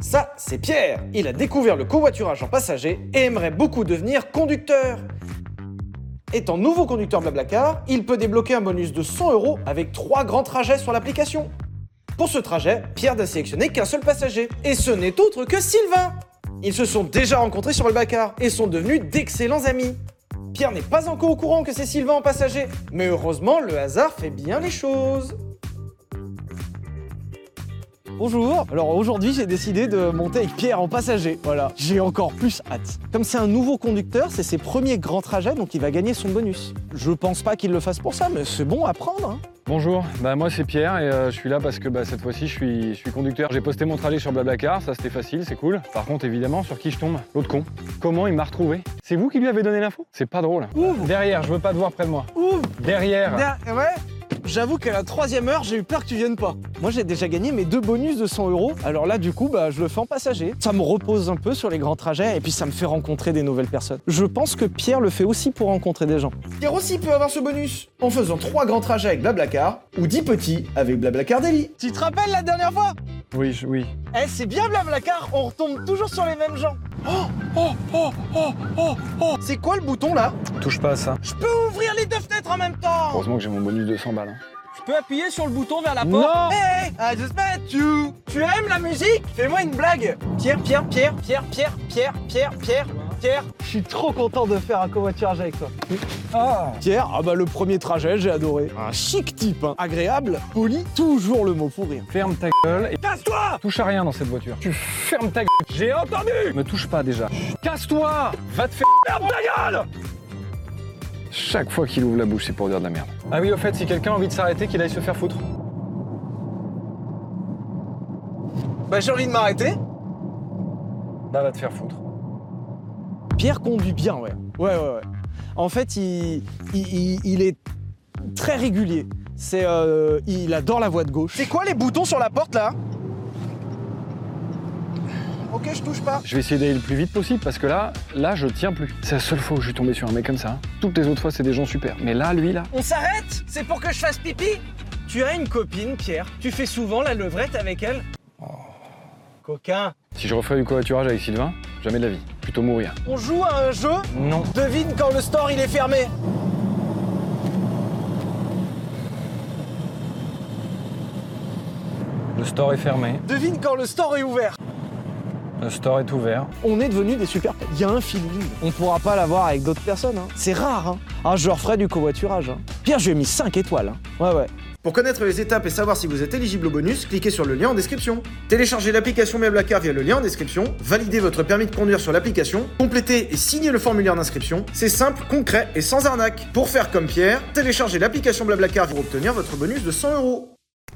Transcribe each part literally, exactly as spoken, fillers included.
Ça, c'est Pierre. Il a découvert le covoiturage en passager et aimerait beaucoup devenir conducteur. Étant nouveau conducteur Blablacar, il peut débloquer un bonus de cent euros avec trois grands trajets sur l'application. Pour ce trajet, Pierre n'a sélectionné qu'un seul passager, et ce n'est autre que Sylvain. Ils se sont déjà rencontrés sur Blablacar et sont devenus d'excellents amis. Pierre n'est pas encore au courant que c'est Sylvain en passager, mais heureusement, le hasard fait bien les choses. Bonjour, alors aujourd'hui j'ai décidé de monter avec Pierre en passager, voilà. J'ai encore plus hâte. Comme c'est un nouveau conducteur, c'est ses premiers grands trajets, donc il va gagner son bonus. Je pense pas qu'il le fasse pour ça, mais c'est bon à prendre, hein. Bonjour, bah moi c'est Pierre et euh, je suis là parce que bah, cette fois-ci je suis, je suis conducteur. J'ai posté mon trajet sur Blablacar, ça c'était facile, c'est cool. Par contre évidemment sur qui je tombe? L'autre con. Comment il m'a retrouvé? C'est vous qui lui avez donné l'info? C'est pas drôle. Ouvre. Derrière, je veux pas te voir près de moi. Ouvre. Derrière. Der- ouais. J'avoue qu'à la troisième heure, j'ai eu peur que tu viennes pas. Moi, j'ai déjà gagné mes deux bonus de cent euros. Alors là, du coup, bah, je le fais en passager. Ça me repose un peu sur les grands trajets et puis ça me fait rencontrer des nouvelles personnes. Je pense que Pierre le fait aussi pour rencontrer des gens. Pierre aussi peut avoir ce bonus en faisant trois grands trajets avec Blablacar ou dix petits avec Blablacar Daily. Tu te rappelles la dernière fois? Oui, je, oui. Eh, c'est bien Blablacar, on retombe toujours sur les mêmes gens. Oh, oh, oh, oh, oh, oh. C'est quoi le bouton là? Touche pas à ça. Je peux ouvrir les deux fenêtres en même temps. Heureusement que j'ai mon bonus de cent balles. Hein. Je peux appuyer sur le bouton vers la porte. Non. Hey, I just met you. Tu aimes la musique? Fais-moi une blague. Pierre, Pierre, Pierre, Pierre, Pierre, Pierre, Pierre, Pierre, Pierre. Je suis trop content de faire un covoiturage avec toi. Ah. Pierre, ah bah le premier trajet, j'ai adoré. Un chic type, hein. Agréable, poli, toujours le mot pour rire. Ferme ta gueule et casse-toi. Touche à rien dans cette voiture. Tu fermes ta gueule. J'ai entendu. Me touche pas déjà. Casse-toi. Va te faire ferme ta gueule. Chaque fois qu'il ouvre la bouche, c'est pour dire de la merde. Ah oui, au fait, si quelqu'un a envie de s'arrêter, qu'il aille se faire foutre. Bah j'ai envie de m'arrêter. Bah va te faire foutre. Pierre conduit bien, ouais. Ouais, ouais, ouais. En fait, il, il, il, il est très régulier. C'est, euh, il adore la voie de gauche. C'est quoi les boutons sur la porte là? Ok, je touche pas. Je vais essayer d'aller le plus vite possible parce que là, là, je tiens plus. C'est la seule fois où je suis tombé sur un mec comme ça. Hein. Toutes les autres fois, c'est des gens super. Mais là, lui, là... On s'arrête? C'est pour que je fasse pipi? Tu as une copine, Pierre. Tu fais souvent la levrette avec elle? Oh. Coquin. Si je referais du covoiturage avec Sylvain, jamais de la vie. Plutôt mourir. On joue à un jeu? Non. Devine quand le store il est fermé. Le store est fermé. Devine quand le store est ouvert. Le store est ouvert. On est devenus des super potes. Il y a un feeling. On pourra pas l'avoir avec d'autres personnes. Hein. C'est rare. Hein. Ah, je referai du covoiturage. Hein. Pierre, je lui ai mis cinq étoiles. Hein. Ouais, ouais. Pour connaître les étapes et savoir si vous êtes éligible au bonus, cliquez sur le lien en description. Téléchargez l'application Blablacar via le lien en description, validez votre permis de conduire sur l'application, complétez et signez le formulaire d'inscription. C'est simple, concret et sans arnaque. Pour faire comme Pierre, téléchargez l'application Blablacar pour obtenir votre bonus de cent euros.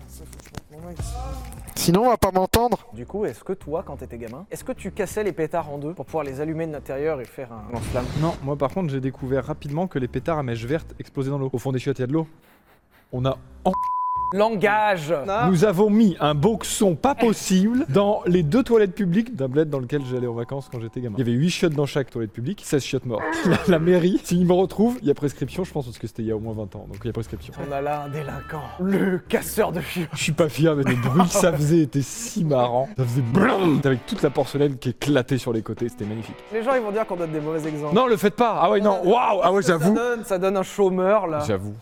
Sinon, on va pas m'entendre. Du coup, est-ce que toi, quand t'étais gamin, est-ce que tu cassais les pétards en deux pour pouvoir les allumer de l'intérieur et faire un lance-flamme? Non, moi par contre, j'ai découvert rapidement que les pétards à mèche verte explosaient dans l'eau. Au fond des chiottes, il y a de l'eau. On a en... Langage. Nous avons mis un boxon pas possible dans les deux toilettes publiques d'un bled dans lequel j'allais en vacances quand j'étais gamin. Il y avait huit chiottes dans chaque toilette publique, seize chiottes mortes. La, la mairie, s'ils me retrouvent, il y a prescription, je pense, parce que c'était il y a au moins vingt ans, donc il y a prescription. On a là un délinquant, le casseur de chiottes. Je suis pas fier, mais le bruit que ça faisait était si marrant. Ça faisait blum avec toute la porcelaine qui éclatait sur les côtés, c'était magnifique. Les gens ils vont dire qu'on donne des mauvais exemples. Non, le faites pas. Ah ouais, non, waouh. Ah ouais, j'avoue. Ça donne, ça donne un chômeur là. J'avoue.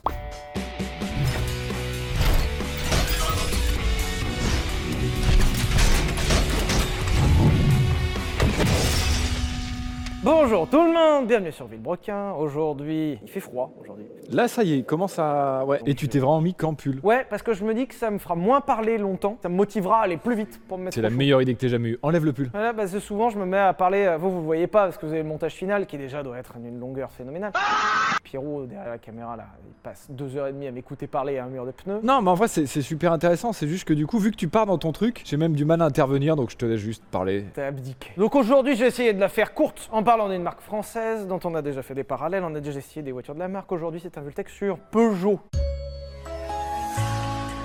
Bonjour tout le monde, bienvenue sur Villebrequin. Aujourd'hui, il fait froid aujourd'hui. Là, ça y est, commence à... Ouais. Et tu t'es vraiment mis qu'en pull. Ouais, parce que je me dis que ça me fera moins parler longtemps. Ça me motivera à aller plus vite pour me mettre C'est au la chaud. meilleure idée que t'aies jamais eue. Enlève le pull. Voilà, parce que souvent je me mets à parler, vous vous le voyez pas parce que vous avez le montage final qui déjà doit être d'une longueur phénoménale. Pierrot derrière la caméra là, il passe deux heures et demie à m'écouter parler à un mur de pneus. Non, mais en vrai, c'est c'est super intéressant. C'est juste que du coup, vu que tu pars dans ton truc, j'ai même du mal à intervenir, donc je te laisse juste parler. T'as abdiqué. Donc aujourd'hui, j'ai essayé de la faire courte en parlant d'une marque française dont on a déjà fait des parallèles, on a déjà essayé des voitures de la marque. Aujourd'hui, c'est un Vultec sur Peugeot.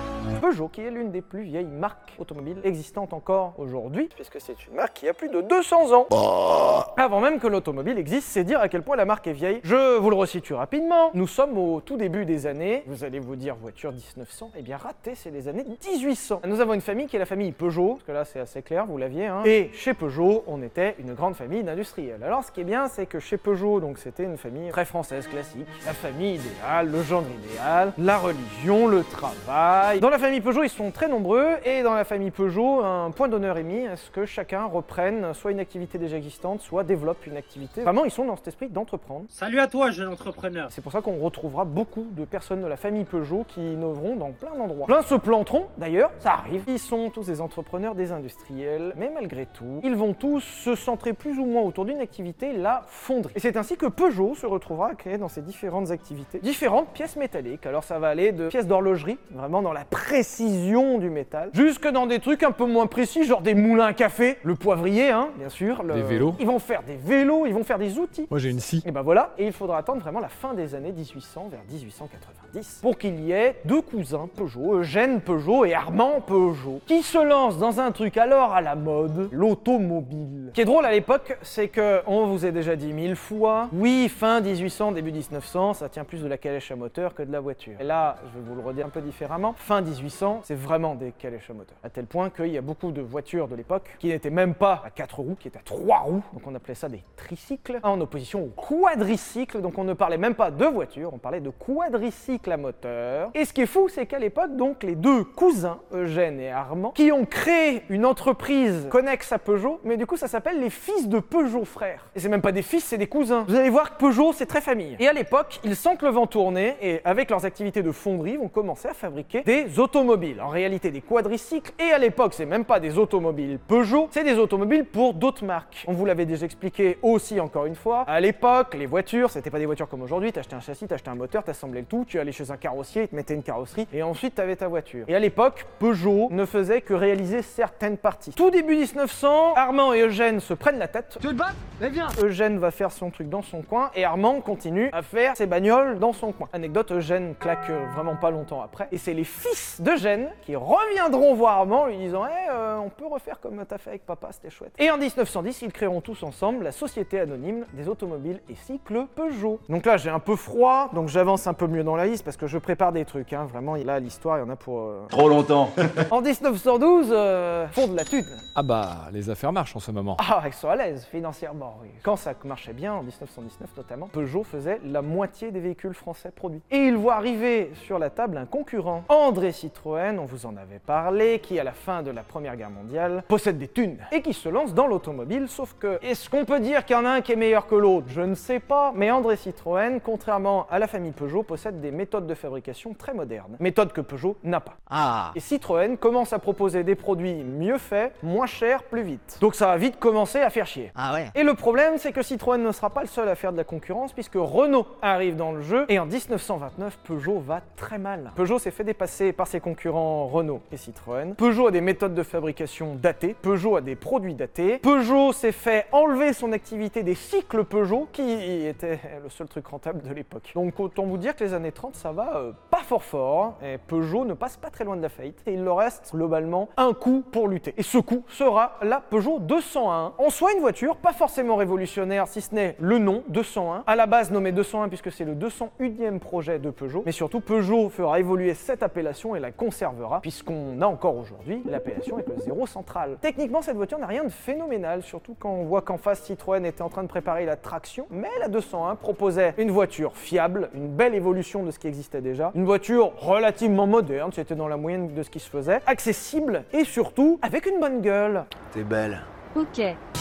Peugeot, qui est l'une des plus vieilles marques automobiles existantes encore aujourd'hui, puisque c'est une marque qui a plus de deux cents ans. Avant même que l'automobile existe, c'est dire à quel point la marque est vieille. Je vous le resitue rapidement. Nous sommes au tout début des années. Vous allez vous dire voiture dix-neuf cents. Eh bien raté, c'est les années dix-huit cents. Nous avons une famille qui est la famille Peugeot, parce que là c'est assez clair, vous l'aviez. Hein. Et chez Peugeot, on était une grande famille d'industriels. Alors ce qui est bien, c'est que chez Peugeot, donc c'était une famille très française classique. La famille idéale, le genre idéal, la religion, le travail. Dans la famille Peugeot, ils sont très nombreux. Et dans la famille Peugeot, un point d'honneur est mis à ce que chacun reprenne soit une activité déjà existante, soit développe une activité. Vraiment, ils sont dans cet esprit d'entreprendre. Salut à toi, jeune entrepreneur. C'est pour ça qu'on retrouvera beaucoup de personnes de la famille Peugeot qui innoveront dans plein d'endroits. Plein se planteront, d'ailleurs, ça arrive. Ils sont tous des entrepreneurs, des industriels, mais malgré tout, ils vont tous se centrer plus ou moins autour d'une activité, la fonderie. Et c'est ainsi que Peugeot se retrouvera à créer dans ses différentes activités différentes pièces métalliques. Alors ça va aller de pièces d'horlogerie, vraiment dans la précision du métal, jusque dans des trucs un peu moins précis, genre des moulins à café, le poivrier, hein, bien sûr. Le... Des vélos. Ils vont faire des vélos, ils vont faire des outils. Moi j'ai une scie. Et ben voilà, et il faudra attendre vraiment la fin des années dix-huit cents vers dix-huit cent quatre-vingt-dix pour qu'il y ait deux cousins Peugeot, Eugène Peugeot et Armand Peugeot, qui se lancent dans un truc alors à la mode, l'automobile. Ce qui est drôle à l'époque, c'est que on vous a déjà dit mille fois, oui, fin dix-huit cents, début dix-neuf cents, ça tient plus de la calèche à moteur que de la voiture. Et là, je vais vous le redire un peu différemment, fin dix-huit cents, c'est vraiment des calèches à moteur. À tel point qu'il y a beaucoup de voitures de l'époque qui n'étaient même pas à quatre roues, qui étaient à trois roues, donc on appelait ça des tricycles, en opposition au quadricycle, donc on ne parlait même pas de voiture, on parlait de quadricycle à moteur. Et ce qui est fou, c'est qu'à l'époque, donc, les deux cousins, Eugène et Armand, qui ont créé une entreprise connexe à Peugeot, mais du coup ça s'appelle les fils de Peugeot frères. Et c'est même pas des fils, c'est des cousins. Vous allez voir que Peugeot, c'est très famille. Et à l'époque, ils sentent le vent tourner, et avec leurs activités de fonderie, vont commencer à fabriquer des automobiles. En réalité, des quadricycles, et à l'époque, c'est même pas des automobiles Peugeot, c'est des automobiles pour d'autres marques. On vous l'avait déjà expliqué aussi, encore une fois. À l'époque, les voitures, c'était pas des voitures comme aujourd'hui, t'achetais un châssis, t'achetais un moteur, t'assemblais le tout, tu allais chez un carrossier, il te mettait une carrosserie, et ensuite t'avais ta voiture. Et à l'époque, Peugeot ne faisait que réaliser certaines parties. Tout début dix-neuf cents, Armand et Eugène se prennent la tête. Tu veux te battre? Mais viens. Eugène va faire son truc dans son coin, et Armand continue à faire ses bagnoles dans son coin. Anecdote, Eugène claque vraiment pas longtemps après, et c'est les fils d'Eugène qui reviendront voir Armand, lui disant hey, euh, on peut refaire comme t'as fait avec papa, c'était chouette. Et en dix-neuf cent dix, ils créeront tous ensemble la Société Anonyme des Automobiles et Cycles Peugeot. Donc là, j'ai un peu froid, donc j'avance un peu mieux dans la liste parce que je prépare des trucs, hein. Vraiment, là, l'histoire, il y en a pour... Euh... Trop longtemps. En dix-neuf cent douze, euh, fond de la thune. Ah bah, les affaires marchent en ce moment. Ah, ils sont à l'aise financièrement, oui. Quand ça marchait bien, en dix-neuf cent dix-neuf notamment, Peugeot faisait la moitié des véhicules français produits. Et ils voient arriver sur la table un concurrent, André Citroën, on vous en avait parlé, qui à la fin de la Première Guerre mondiale possède des thunes et qui se lance dans l'automobile, sauf que est-ce qu'on peut dire qu'il y en a un qui est meilleur que l'autre? Je ne sais pas, mais André Citroën, contrairement à la famille Peugeot, possède des méthodes de fabrication très modernes, méthodes que Peugeot n'a pas. Ah. Et Citroën commence à proposer des produits mieux faits, moins chers, plus vite. Donc ça va vite commencer à faire chier. Ah ouais. Et le problème, c'est que Citroën ne sera pas le seul à faire de la concurrence, puisque Renault arrive dans le jeu, et en dix-neuf cent vingt-neuf, Peugeot va très mal. Peugeot s'est fait dépasser par ses concurrents Renault et Citroën. Peugeot a des méthodes de fabrication datées, Peugeot a des produits datés, Peugeot s'est fait enlever son activité des cycles Peugeot, qui était le seul truc rentable de l'époque. Donc autant vous dire que les années trente, ça va euh, pas fort fort, et Peugeot ne passe pas très loin de la faillite, et il leur reste globalement un coup pour lutter. Et ce coup sera la Peugeot deux cent un. En soi, une voiture pas forcément révolutionnaire, si ce n'est le nom deux cent un, à la base nommé deux cent un puisque c'est le deux cent unième projet de Peugeot, mais surtout Peugeot fera évoluer cette appellation et la conservera, puisqu'on a encore aujourd'hui l'appellation avec le zéro central. Techniquement, cette voiture n'a rien de phénoménal, surtout quand on voit qu'en face Citroën était en train de préparer la traction, mais la deux cent un proposait une voiture fiable, une belle évolution de ce qui existait déjà, une voiture relativement moderne, c'était dans la moyenne de ce qui se faisait, accessible et surtout avec une bonne gueule. T'es belle. Ok.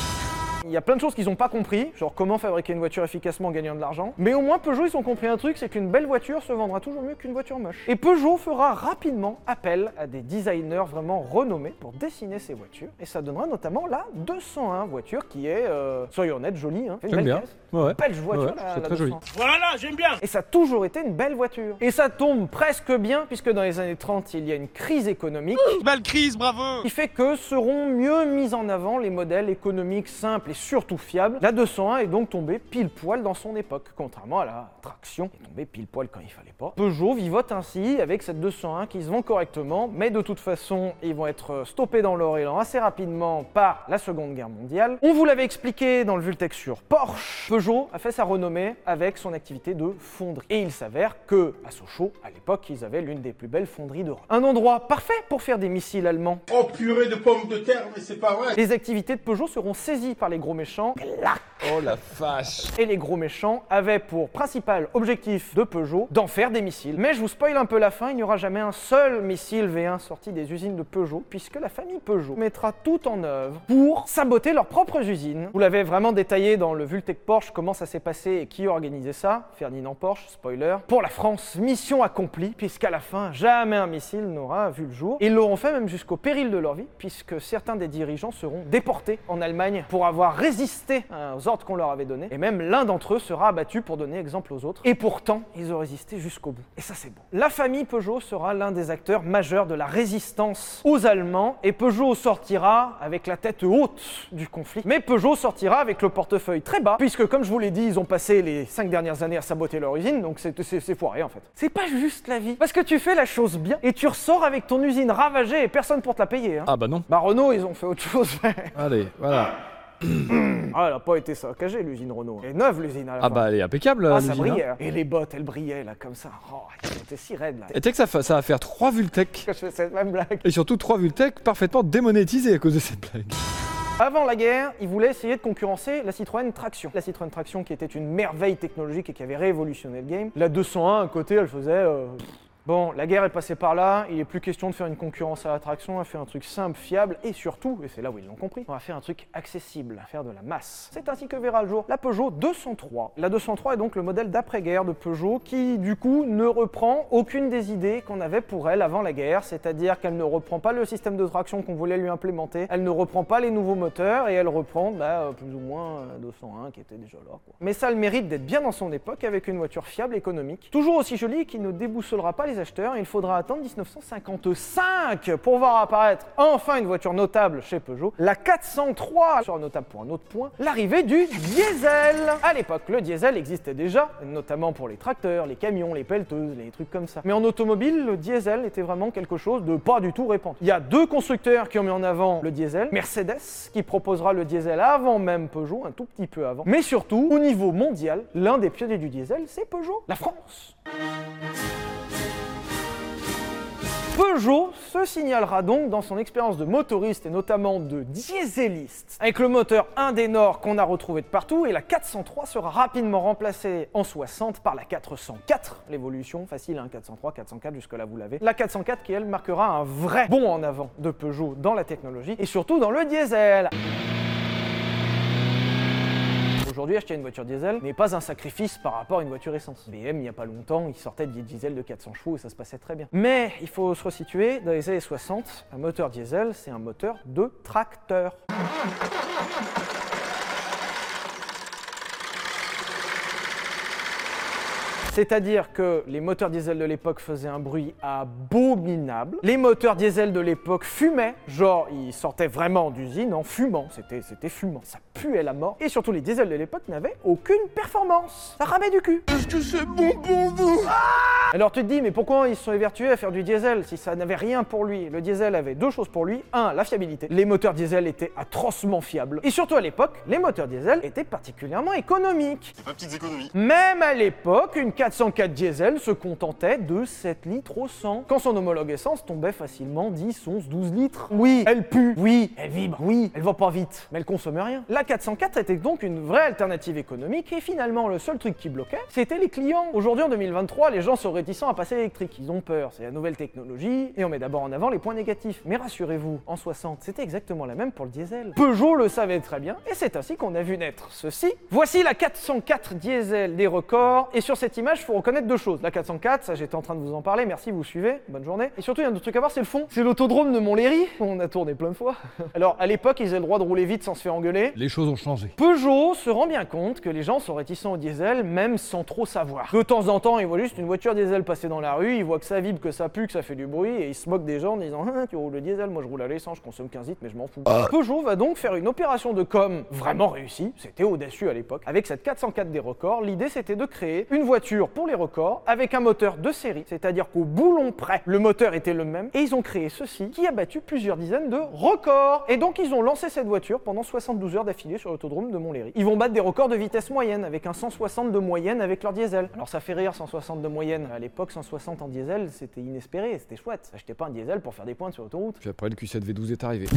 Il y a plein de choses qu'ils n'ont pas compris, genre comment fabriquer une voiture efficacement en gagnant de l'argent. Mais au moins Peugeot, ils ont compris un truc, c'est qu'une belle voiture se vendra toujours mieux qu'une voiture moche. Et Peugeot fera rapidement appel à des designers vraiment renommés pour dessiner ces voitures. Et ça donnera notamment la deux cent un voiture qui est, euh, soyons honnêtes, jolie. Hein. Une J'aime belle bien. caisse. Ouais, ouais. Belle voiture, Ouais, la, c'est la très deux cents. joli. Voilà, j'aime bien. Et ça a toujours été une belle voiture. Et ça tombe presque bien, puisque dans les années trente, il y a une crise économique Belle crise, bravo. qui fait que seront mieux mis en avant les modèles économiques simples et surtout fiable, la deux cent un est donc tombée pile poil dans son époque, contrairement à la traction qui est tombée pile poil quand il fallait pas. Peugeot vivote ainsi avec cette deux cent un qui se vend correctement, mais de toute façon, ils vont être stoppés dans leur élan assez rapidement par la Seconde Guerre mondiale. On vous l'avait expliqué dans le Vultec sur Porsche, Peugeot a fait sa renommée avec son activité de fonderie. Et il s'avère que, à Sochaux, à l'époque, ils avaient l'une des plus belles fonderies d'Europe. Un endroit parfait pour faire des missiles allemands. Oh purée de pommes de terre, mais c'est pas vrai. Les activités de Peugeot seront saisies par les gros méchants. Clac. Oh la vache. Et les gros méchants avaient pour principal objectif de Peugeot d'en faire des missiles. Mais je vous spoil un peu la fin, il n'y aura jamais un seul missile V un sorti des usines de Peugeot, puisque la famille Peugeot mettra tout en œuvre pour saboter leurs propres usines. Vous l'avez vraiment détaillé dans le Vultec Porsche, comment ça s'est passé et qui organisait ça. Ferdinand Porsche, spoiler. Pour la France, mission accomplie, puisqu'à la fin, jamais un missile n'aura vu le jour. Ils l'auront fait même jusqu'au péril de leur vie, puisque certains des dirigeants seront déportés en Allemagne pour avoir résisté aux ordres qu'on leur avait donnés. Et même l'un d'entre eux sera abattu pour donner exemple aux autres. Et pourtant, ils ont résisté jusqu'au bout. Et ça, c'est beau. La famille Peugeot sera l'un des acteurs majeurs de la résistance aux Allemands. Et Peugeot sortira avec la tête haute du conflit. Mais Peugeot sortira avec le portefeuille très bas, puisque comme je vous l'ai dit, ils ont passé les cinq dernières années à saboter leur usine, donc c'est foiré en fait. C'est pas juste la vie. Parce que tu fais la chose bien et tu ressors avec ton usine ravagée et personne pour te la payer. Hein. Ah bah non. Bah Renault, ils ont fait autre chose. Allez, voilà. Ah, elle a pas été saccagée l'usine Renault. Elle est neuve l'usine à la Ah fin. bah elle est impeccable. Ah, l'usine, ça hein. brillait. Hein. Et les bottes, elles brillaient là comme ça. Oh, c'était si raide là. Et tu sais que ça, fa- ça va faire trois Vultec. Que je fais cette même blague. Et surtout trois Vultec parfaitement démonétisés à cause de cette blague. Avant la guerre, ils voulaient essayer de concurrencer la Citroën Traction. La Citroën Traction qui était une merveille technologique et qui avait révolutionné le game. La deux cent un à côté, elle faisait... Euh... Bon, la guerre est passée par là, il n'est plus question de faire une concurrence à la traction, on va faire un truc simple, fiable, et surtout, et c'est là où ils l'ont compris, on va faire un truc accessible, faire de la masse. C'est ainsi que verra le jour la Peugeot deux cent trois. La deux cent trois est donc le modèle d'après-guerre de Peugeot qui, du coup, ne reprend aucune des idées qu'on avait pour elle avant la guerre, c'est-à-dire qu'elle ne reprend pas le système de traction qu'on voulait lui implémenter, elle ne reprend pas les nouveaux moteurs, et elle reprend, bah, plus ou moins la deux cent un qui était déjà là, quoi. Mais ça a le mérite d'être bien dans son époque, avec une voiture fiable, économique, toujours aussi jolie et qui ne déboussolera pas les acheteurs. Il faudra attendre mille neuf cent cinquante-cinq pour voir apparaître enfin une voiture notable chez Peugeot. La quatre cent trois sera notable pour un autre point, l'arrivée du diesel. À l'époque, le diesel existait déjà, notamment pour les tracteurs, les camions, les pelleteuses, les trucs comme ça. Mais en automobile, le diesel était vraiment quelque chose de pas du tout répandu. Il y a deux constructeurs qui ont mis en avant le diesel. Mercedes, qui proposera le diesel avant même Peugeot, un tout petit peu avant. Mais surtout, au niveau mondial, l'un des pionniers du diesel, c'est Peugeot, la France. Peugeot se signalera donc dans son expérience de motoriste et notamment de dieseliste avec le moteur Indenor qu'on a retrouvé de partout, et la quatre cent trois sera rapidement remplacée en soixante par la quatre cent quatre, l'évolution facile, hein, quatre cent trois, quatre cent quatre, jusque là vous l'avez. La quatre cent quatre qui elle marquera un vrai bond en avant de Peugeot dans la technologie et surtout dans le diesel. Aujourd'hui, acheter une voiture diesel n'est pas un sacrifice par rapport à une voiture essence. B M, il n'y a pas longtemps, il sortait des diesels de quatre cents chevaux et ça se passait très bien. Mais il faut se resituer, dans les années soixante, un moteur diesel, c'est un moteur de tracteur. C'est-à-dire que les moteurs diesel de l'époque faisaient un bruit abominable. Les moteurs diesel de l'époque fumaient, genre ils sortaient vraiment d'usine en fumant, c'était c'était fumant, ça puait la mort. Et surtout les diesels de l'époque n'avaient aucune performance, ça ramait du cul. Est-ce que c'est bon pour vous? Alors tu te dis, mais pourquoi ils se sont évertués à faire du diesel si ça n'avait rien pour lui? Le diesel avait deux choses pour lui. Un, la fiabilité. Les moteurs diesel étaient atrocement fiables. Et surtout à l'époque, les moteurs diesel étaient particulièrement économiques. Pas petites économies. Même à l'époque, une quatre cent quatre diesel se contentait de sept litres au cent, quand son homologue essence tombait facilement dix, onze, douze litres. Oui, elle pue, oui, elle vibre, oui, elle va pas vite, mais elle consomme rien. La quatre cent quatre était donc une vraie alternative économique et finalement le seul truc qui bloquait, c'était les clients. Aujourd'hui en deux mille vingt-trois, les gens sont réticents à passer à l'électrique, ils ont peur, c'est la nouvelle technologie et on met d'abord en avant les points négatifs. Mais rassurez-vous, en soixante, c'était exactement la même pour le diesel. Peugeot le savait très bien et c'est ainsi qu'on a vu naître ceci. Voici la quatre cent quatre diesel des records et sur cette image, image, il faut reconnaître deux choses. La quatre cent quatre, ça j'étais en train de vous en parler, merci, vous suivez, bonne journée. Et surtout, il y a un autre truc à voir, c'est le fond. C'est l'autodrome de Montlhéry, on a tourné plein de fois. Alors, à l'époque, ils avaient le droit de rouler vite sans se faire engueuler. Les choses ont changé. Peugeot se rend bien compte que les gens sont réticents au diesel, même sans trop savoir. De temps en temps, ils voient juste une voiture diesel passer dans la rue, ils voient que ça vibre, que ça pue, que ça fait du bruit, et ils se moquent des gens en disant ah, tu roules le diesel, moi je roule à l'essence, je consomme quinze litres, mais je m'en fous. Ah. Peugeot va donc faire une opération de com vraiment réussie, c'était audacieux à l'époque. Avec cette quatre cent quatre des records, l'idée c'était de créer une voiture pour les records avec un moteur de série, c'est-à-dire qu'au boulon près, le moteur était le même, et ils ont créé ceci qui a battu plusieurs dizaines de records. Et donc ils ont lancé cette voiture pendant soixante-douze heures d'affilée sur l'autodrome de Montlhéry. Ils vont battre des records de vitesse moyenne avec un cent soixante de moyenne avec leur diesel. Alors ça fait rire cent soixante de moyenne, à l'époque cent soixante en diesel c'était inespéré, c'était chouette. Achetez pas un diesel pour faire des pointes sur l'autoroute. Puis après le Q sept V douze est arrivé.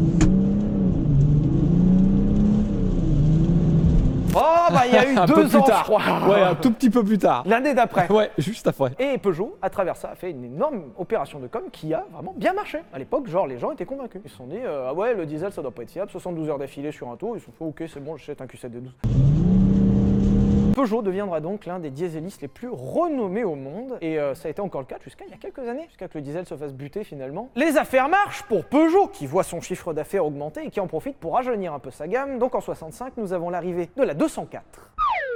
Oh bah il y a eu un deux peu plus ans tard. je crois. Ouais, un tout petit peu plus tard. L'année d'après. Ouais, juste après. Et Peugeot, à travers ça, a fait une énorme opération de com qui a vraiment bien marché. À l'époque, genre, les gens étaient convaincus. Ils se sont dit, euh, ah ouais, le diesel, ça doit pas être fiable, soixante-douze heures d'affilée sur un tour, ils se sont fait, ok, c'est bon, j'achète un Q sept V douze. Peugeot deviendra donc l'un des dieselistes les plus renommés au monde, et euh, ça a été encore le cas jusqu'à il y a quelques années, jusqu'à que le diesel se fasse buter finalement. Les affaires marchent pour Peugeot, qui voit son chiffre d'affaires augmenter et qui en profite pour rajeunir un peu sa gamme. Donc en soixante-cinq, nous avons l'arrivée de la deux cent quatre.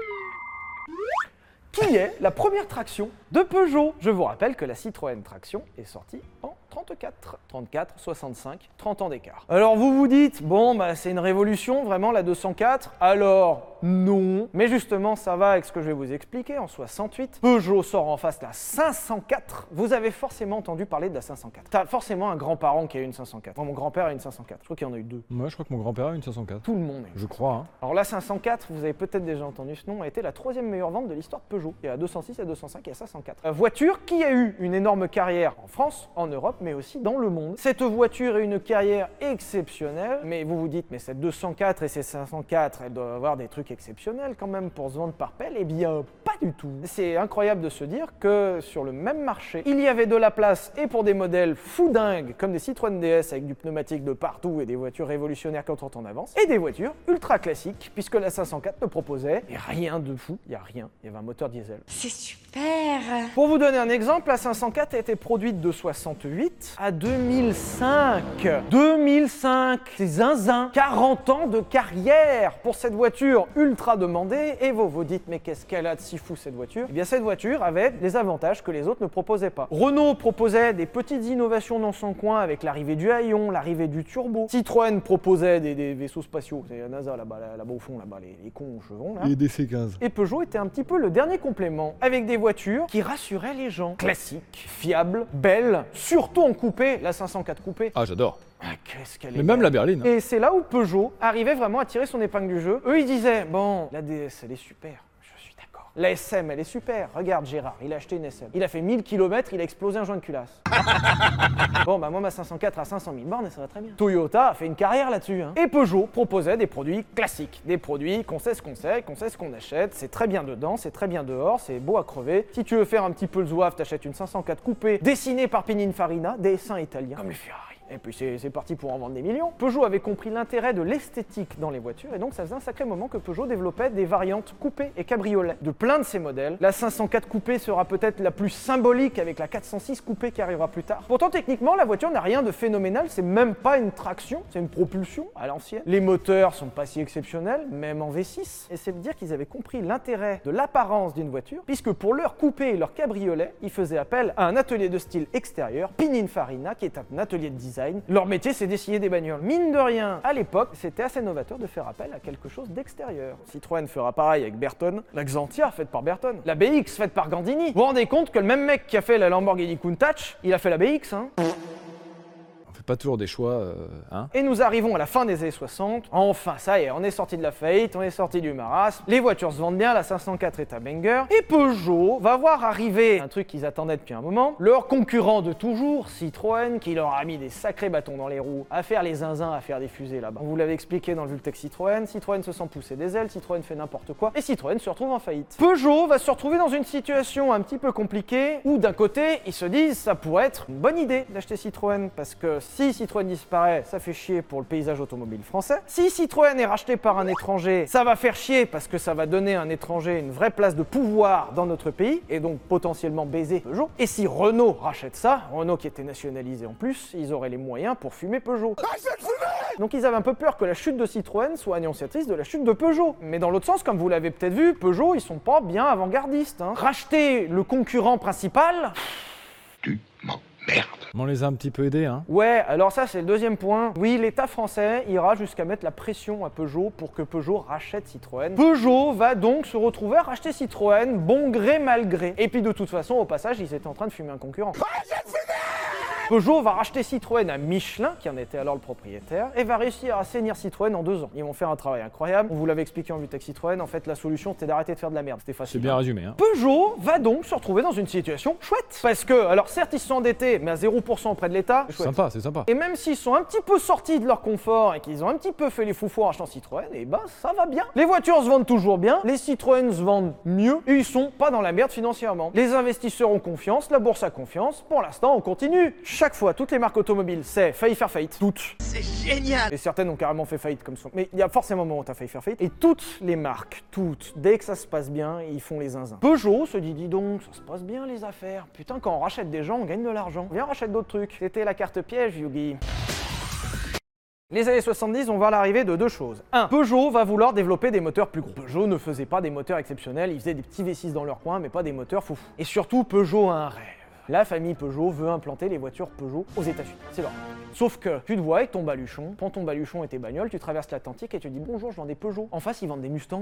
Qui est la première traction de Peugeot. Je vous rappelle que la Citroën Traction est sortie en trente-quatre. trente-quatre, soixante-cinq, trente ans d'écart. Alors vous vous dites, bon bah c'est une révolution vraiment la deux cent quatre. Alors non, mais justement ça va avec ce que je vais vous expliquer. En soixante-huit, Peugeot sort en face la cinq cent quatre. Vous avez forcément entendu parler de la cinq cent quatre. T'as forcément un grand-parent qui a eu une cinq cent quatre. Moi mon grand-père a une cinq cent quatre, je crois qu'il y en a eu deux. Moi je crois que mon grand-père a une cinq cent quatre. Tout le monde. Je crois. Hein. Alors la cinq cent quatre, vous avez peut-être déjà entendu ce nom, a été la troisième meilleure vente de l'histoire de Peugeot. Il y a deux cent six, il y a deux cent cinq et il y a cinq cent quatre. Voiture qui a eu une énorme carrière en France, en Europe, mais aussi dans le monde. Cette voiture a une carrière exceptionnelle, mais vous vous dites, mais cette deux cent quatre et ces cinq cent quatre, elles doivent avoir des trucs exceptionnels quand même pour se vendre par pelle. Eh bien, pas du tout. C'est incroyable de se dire que sur le même marché, il y avait de la place et pour des modèles fou dingues, comme des Citroën D S avec du pneumatique de partout et des voitures révolutionnaires quand on en avance, et des voitures ultra classiques, puisque la cinq cent quatre ne proposait rien de fou, il n'y a rien, il y avait un moteur diesel. C'est super. Pour vous donner un exemple, la cinq cent quatre a été produite de soixante-huit à deux mille cinq. deux mille cinq, c'est zinzin. quarante ans de carrière pour cette voiture ultra demandée. Et vous vous dites, mais qu'est-ce qu'elle a de si fou cette voiture? Eh bien, cette voiture avait des avantages que les autres ne proposaient pas. Renault proposait des petites innovations dans son coin avec l'arrivée du haillon, l'arrivée du turbo. Citroën proposait des, des vaisseaux spatiaux. C'est la NASA là-bas, là-bas au fond, là-bas, les, les cons aux chevrons. Là. Et des C quinze. Et Peugeot était un petit peu le dernier complément, avec des voitures qui rassuraient les gens. Classiques, fiables, belles, surtout en coupé, la cinq cent quatre coupé. Ah, j'adore. Ah, qu'est-ce qu'elle est Mais même belle. la berline. Et c'est là où Peugeot arrivait vraiment à tirer son épingle du jeu. Eux, ils disaient, bon, la D S, elle est super. Je suis d'accord. La S M, elle est super. Regarde Gérard, il a acheté une S M. Il a fait mille kilomètres, il a explosé un joint de culasse. Bon, bah moi, ma cinq cent quatre à cinq cent mille bornes, et ça va très bien. Toyota a fait une carrière là-dessus. Hein. Et Peugeot proposait des produits classiques. Des produits qu'on sait ce qu'on sait, qu'on sait ce qu'on achète. C'est très bien dedans, c'est très bien dehors, c'est beau à crever. Si tu veux faire un petit peu le zouave, t'achètes une cinq cent quatre coupée dessinée par Pininfarina, des dessins italiens, comme les Ferrari. Et puis c'est parti pour en vendre des millions. Peugeot avait compris l'intérêt de l'esthétique dans les voitures et donc ça faisait un sacré moment que Peugeot développait des variantes coupées et cabriolet. De plein de ces modèles, la cinq cent quatre coupée sera peut-être la plus symbolique avec la quatre cent six coupée qui arrivera plus tard. Pourtant techniquement la voiture n'a rien de phénoménal, c'est même pas une traction, c'est une propulsion à l'ancienne. Les moteurs sont pas si exceptionnels, même en V six. Et c'est de dire qu'ils avaient compris l'intérêt de l'apparence d'une voiture, puisque pour leur coupé et leur cabriolet, ils faisaient appel à un atelier de style extérieur, Pininfarina, qui est un atelier de design. Leur métier, c'est d'essayer des bagnoles. Mine de rien, à l'époque, c'était assez novateur de faire appel à quelque chose d'extérieur. Citroën fera pareil avec Bertone, la Xantia faite par Bertone, la B X faite par Gandini. Vous vous rendez compte que le même mec qui a fait la Lamborghini Countach, il a fait la B X, hein? On fait pas toujours des choix, euh, hein. Et nous arrivons à la fin des années soixante. Enfin, ça y est, on est sorti de la faillite, on est sorti du marasme. Les voitures se vendent bien, la cinq cent quatre est un banger. Et Peugeot va voir arriver un truc qu'ils attendaient depuis un moment. Leur concurrent de toujours, Citroën, qui leur a mis des sacrés bâtons dans les roues, à faire les zinzins, à faire des fusées là-bas. On vous l'avait expliqué dans le Vultec Citroën. Citroën se sent pousser des ailes, Citroën fait n'importe quoi. Et Citroën se retrouve en faillite. Peugeot va se retrouver dans une situation un petit peu compliquée, où d'un côté, ils se disent, ça pourrait être une bonne idée d'acheter Citroën, parce que Si Citroën disparaît, ça fait chier pour le paysage automobile français. Si Citroën est racheté par un étranger, ça va faire chier parce que ça va donner à un étranger une vraie place de pouvoir dans notre pays et donc potentiellement baiser Peugeot. Et si Renault rachète ça, Renault qui était nationalisé en plus, ils auraient les moyens pour fumer Peugeot. Donc ils avaient un peu peur que la chute de Citroën soit annonciatrice de la chute de Peugeot. Mais dans l'autre sens, comme vous l'avez peut-être vu, Peugeot, ils sont pas bien avant-gardistes. Hein. Racheter le concurrent principal... Tu m'emmerdes. On les a un petit peu aidés, hein. Ouais, alors ça c'est le deuxième point. Oui, l'État français ira jusqu'à mettre la pression à Peugeot pour que Peugeot rachète Citroën. Peugeot va donc se retrouver à racheter Citroën, bon gré mal gré. Et puis de toute façon, au passage, ils étaient en train de fumer un concurrent. Peugeot va racheter Citroën à Michelin, qui en était alors le propriétaire, et va réussir à assainir Citroën en deux ans. Ils vont faire un travail incroyable. On vous l'avait expliqué en Vutech Citroën, en fait la solution c'était d'arrêter de faire de la merde. C'était facile. C'est bien hein. résumé, hein. Peugeot va donc se retrouver dans une situation chouette. Parce que, alors certes ils se sont endettés, mais à zéro pour cent auprès de l'État. C'est sympa, c'est sympa. Et même s'ils sont un petit peu sortis de leur confort et qu'ils ont un petit peu fait les foufous en achetant Citroën, et ben ça va bien. Les voitures se vendent toujours bien, les Citroën se vendent mieux, et ils sont pas dans la merde financièrement. Les investisseurs ont confiance, la bourse a confiance, pour l'instant on continue. Chaque fois, toutes les marques automobiles, c'est failli faire faillite. Toutes. C'est génial. Et certaines ont carrément fait faillite comme ça. Mais il y a forcément un moment où t'as failli faire faillite. Et toutes les marques, toutes, dès que ça se passe bien, ils font les zinzins. Peugeot se dit, dis donc, ça se passe bien les affaires. Putain, quand on rachète des gens, on gagne de l'argent. Viens, on rachète d'autres trucs. C'était la carte piège, Yugi. Les années soixante-dix, on voit l'arrivée de deux choses. un. Peugeot va vouloir développer des moteurs plus gros. Peugeot ne faisait pas des moteurs exceptionnels, ils faisaient des petits V six dans leur coin, mais pas des moteurs foufou. Et surtout, Peugeot a un rêve. La famille Peugeot veut implanter les voitures Peugeot aux États-Unis. C'est leur rêve. Sauf que tu te vois avec ton baluchon, prends ton baluchon et tes bagnoles, tu traverses l'Atlantique et tu dis bonjour, je vends des Peugeot. En face, ils vendent des Mustang.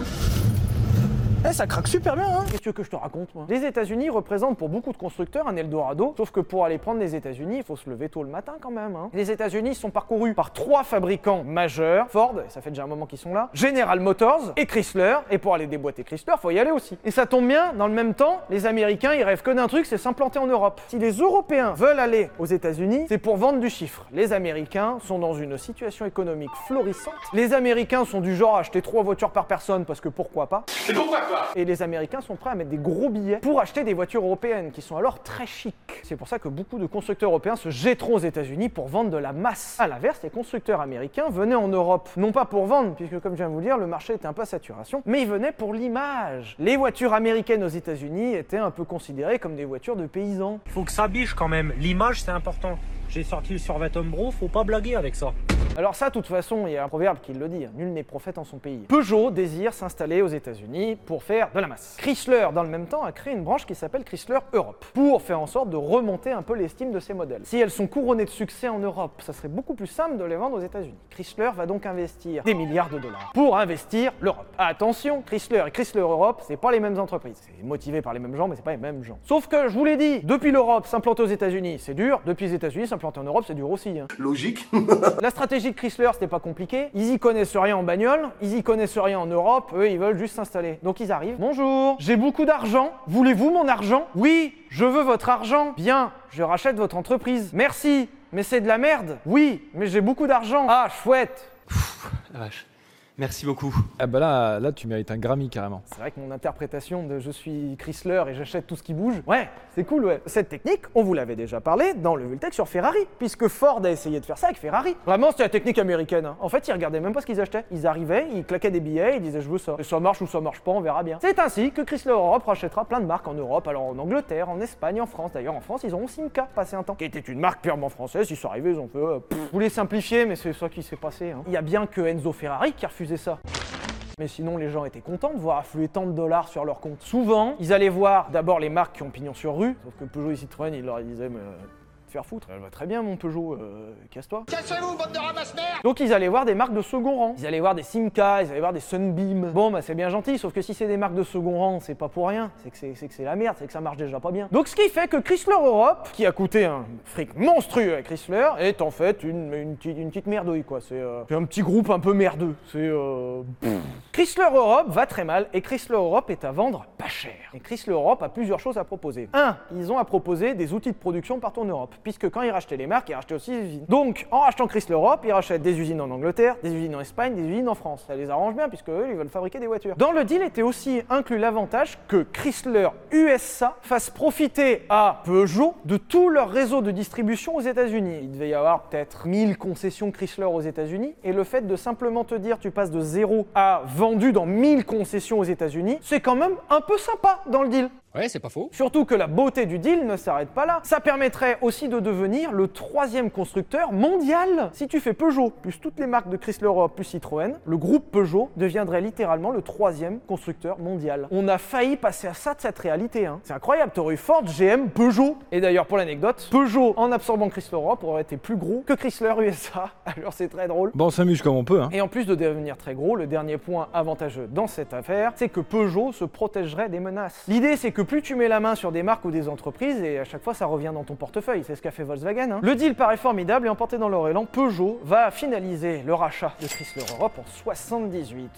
Eh, ça craque super bien, hein. Qu'est-ce que tu veux que je te raconte, moi? Les États-Unis représentent pour beaucoup de constructeurs un Eldorado, sauf que pour aller prendre les États-Unis, il faut se lever tôt le matin quand même, hein. Les États-Unis sont parcourus par trois fabricants majeurs, Ford, et ça fait déjà un moment qu'ils sont là, General Motors et Chrysler, et pour aller déboîter Chrysler, faut y aller aussi. Et ça tombe bien, dans le même temps, les Américains, ils rêvent que d'un truc, c'est s'implanter en Europe. Si les Européens veulent aller aux États-Unis, c'est pour vendre du chiffre. Les Américains sont dans une situation économique florissante. Les Américains sont du genre à acheter trois voitures par personne, parce que pourquoi pas. Et pourquoi pas? Et les Américains sont prêts à mettre des gros billets pour acheter des voitures européennes qui sont alors très chic. C'est pour ça que beaucoup de constructeurs européens se jetteront aux États-Unis pour vendre de la masse. A l'inverse, les constructeurs américains venaient en Europe, non pas pour vendre, puisque comme je viens de vous le dire, le marché était un peu à saturation, mais ils venaient pour l'image. Les voitures américaines aux États-Unis étaient un peu considérées comme des voitures de paysans. Faut que ça biche quand même. L'image, c'est important. J'ai sorti le survêt Umbro, faut pas blaguer avec ça. Alors ça, de toute façon, il y a un proverbe qui le dit, hein, nul n'est prophète en son pays. Peugeot désire s'installer aux États-Unis pour faire de la masse. Chrysler, dans le même temps, a créé une branche qui s'appelle Chrysler Europe, pour faire en sorte de remonter un peu l'estime de ses modèles. Si elles sont couronnées de succès en Europe, ça serait beaucoup plus simple de les vendre aux États-Unis. Chrysler va donc investir des milliards de dollars pour investir l'Europe. Attention, Chrysler et Chrysler Europe, c'est pas les mêmes entreprises. C'est motivé par les mêmes gens, mais c'est pas les mêmes gens. Sauf que, je vous l'ai dit, depuis l'Europe, s'implanter aux États-Unis, c'est dur. Depuis les États-Unis, s'implanter en Europe, c'est dur aussi. Hein. Logique. La stratégie de Chrysler, c'était pas compliqué. Ils y connaissent rien en bagnole, ils y connaissent rien en Europe, eux, ils veulent juste s'installer. Donc ils arrivent. Bonjour, j'ai beaucoup d'argent. Voulez-vous mon argent? Oui, je veux votre argent. Bien, je rachète votre entreprise. Merci, mais c'est de la merde. Oui, mais j'ai beaucoup d'argent. Ah, chouette. Pfff, la vache. Merci beaucoup. Ah bah là, là, tu mérites un Grammy carrément. C'est vrai que mon interprétation de je suis Chrysler et j'achète tout ce qui bouge, ouais, c'est cool, ouais. Cette technique, on vous l'avait déjà parlé dans le Vultech sur Ferrari, puisque Ford a essayé de faire ça avec Ferrari. Vraiment, c'était la technique américaine. Hein. En fait, ils regardaient même pas ce qu'ils achetaient. Ils arrivaient, ils claquaient des billets, ils disaient je veux ça. Et ça marche ou ça marche pas, on verra bien. C'est ainsi que Chrysler Europe rachètera plein de marques en Europe, alors en Angleterre, en Espagne, en France. D'ailleurs, en France, ils auront Simca passé un temps, qui était une marque purement française. Ils sont arrivés, ils ont fait. Euh, pff, vous voulez simplifier, mais c'est ça qui s'est passé. Hein. Il y a bien que Enzo Ferrari qui a refusé ça. Mais sinon, les gens étaient contents de voir affluer tant de dollars sur leur compte. Souvent, ils allaient voir d'abord les marques qui ont pignon sur rue, sauf que Peugeot et Citroën, ils leur disaient mais, euh, te faire foutre, elle va très bien mon Peugeot, euh, casse-toi. Cassez-vous, bande de ramasse-merde. Donc ils allaient voir des marques de second rang. Ils allaient voir des Simca, ils allaient voir des Sunbeam. Bon bah c'est bien gentil, sauf que si c'est des marques de second rang, c'est pas pour rien. C'est que c'est, c'est que c'est la merde, c'est que ça marche déjà pas bien. Donc ce qui fait que Chrysler Europe, qui a coûté un fric monstrueux à Chrysler, est en fait une, une, une, une petite merdouille quoi. C'est, euh, c'est un petit groupe un peu merdeux. C'est euh, Chrysler Europe va très mal et Chrysler Europe est à vendre pas cher. Et Chrysler Europe a plusieurs choses à proposer. Un, ils ont à proposer des outils de production partout en Europe. puisque quand ils rachetaient les marques, ils rachetaient aussi les usines. Donc, en rachetant Chrysler Europe, ils rachètent des usines en Angleterre, des usines en Espagne, des usines en France. Ça les arrange bien, puisque eux, ils veulent fabriquer des voitures. Dans le deal était aussi inclus l'avantage que Chrysler U S A fasse profiter à Peugeot de tout leur réseau de distribution aux États-Unis. Il devait y avoir peut-être mille concessions Chrysler aux États-Unis, et le fait de simplement te dire tu passes de zéro à vendu dans mille concessions aux États-Unis, c'est quand même un peu sympa dans le deal. Ouais, c'est pas faux. Surtout que la beauté du deal ne s'arrête pas là. Ça permettrait aussi de devenir le troisième constructeur mondial. Si tu fais Peugeot, plus toutes les marques de Chrysler Europe, plus Citroën, le groupe Peugeot deviendrait littéralement le troisième constructeur mondial. On a failli passer à ça de cette réalité. Hein. C'est incroyable, t'aurais eu Ford, G M, Peugeot. Et d'ailleurs, pour l'anecdote, Peugeot, en absorbant Chrysler Europe, aurait été plus gros que Chrysler U S A. Alors c'est très drôle. Bon, on s'amuse comme on peut, hein. Et en plus de devenir très gros, le dernier point avantageux dans cette affaire, c'est que Peugeot se protégerait des menaces. L'idée, c'est que plus tu mets la main sur des marques ou des entreprises, et à chaque fois ça revient dans ton portefeuille, c'est ce qu'a fait Volkswagen. Hein. Le deal paraît formidable et emporté dans leur élan, Peugeot va finaliser le rachat de Chrysler Europe en soixante-dix-huit.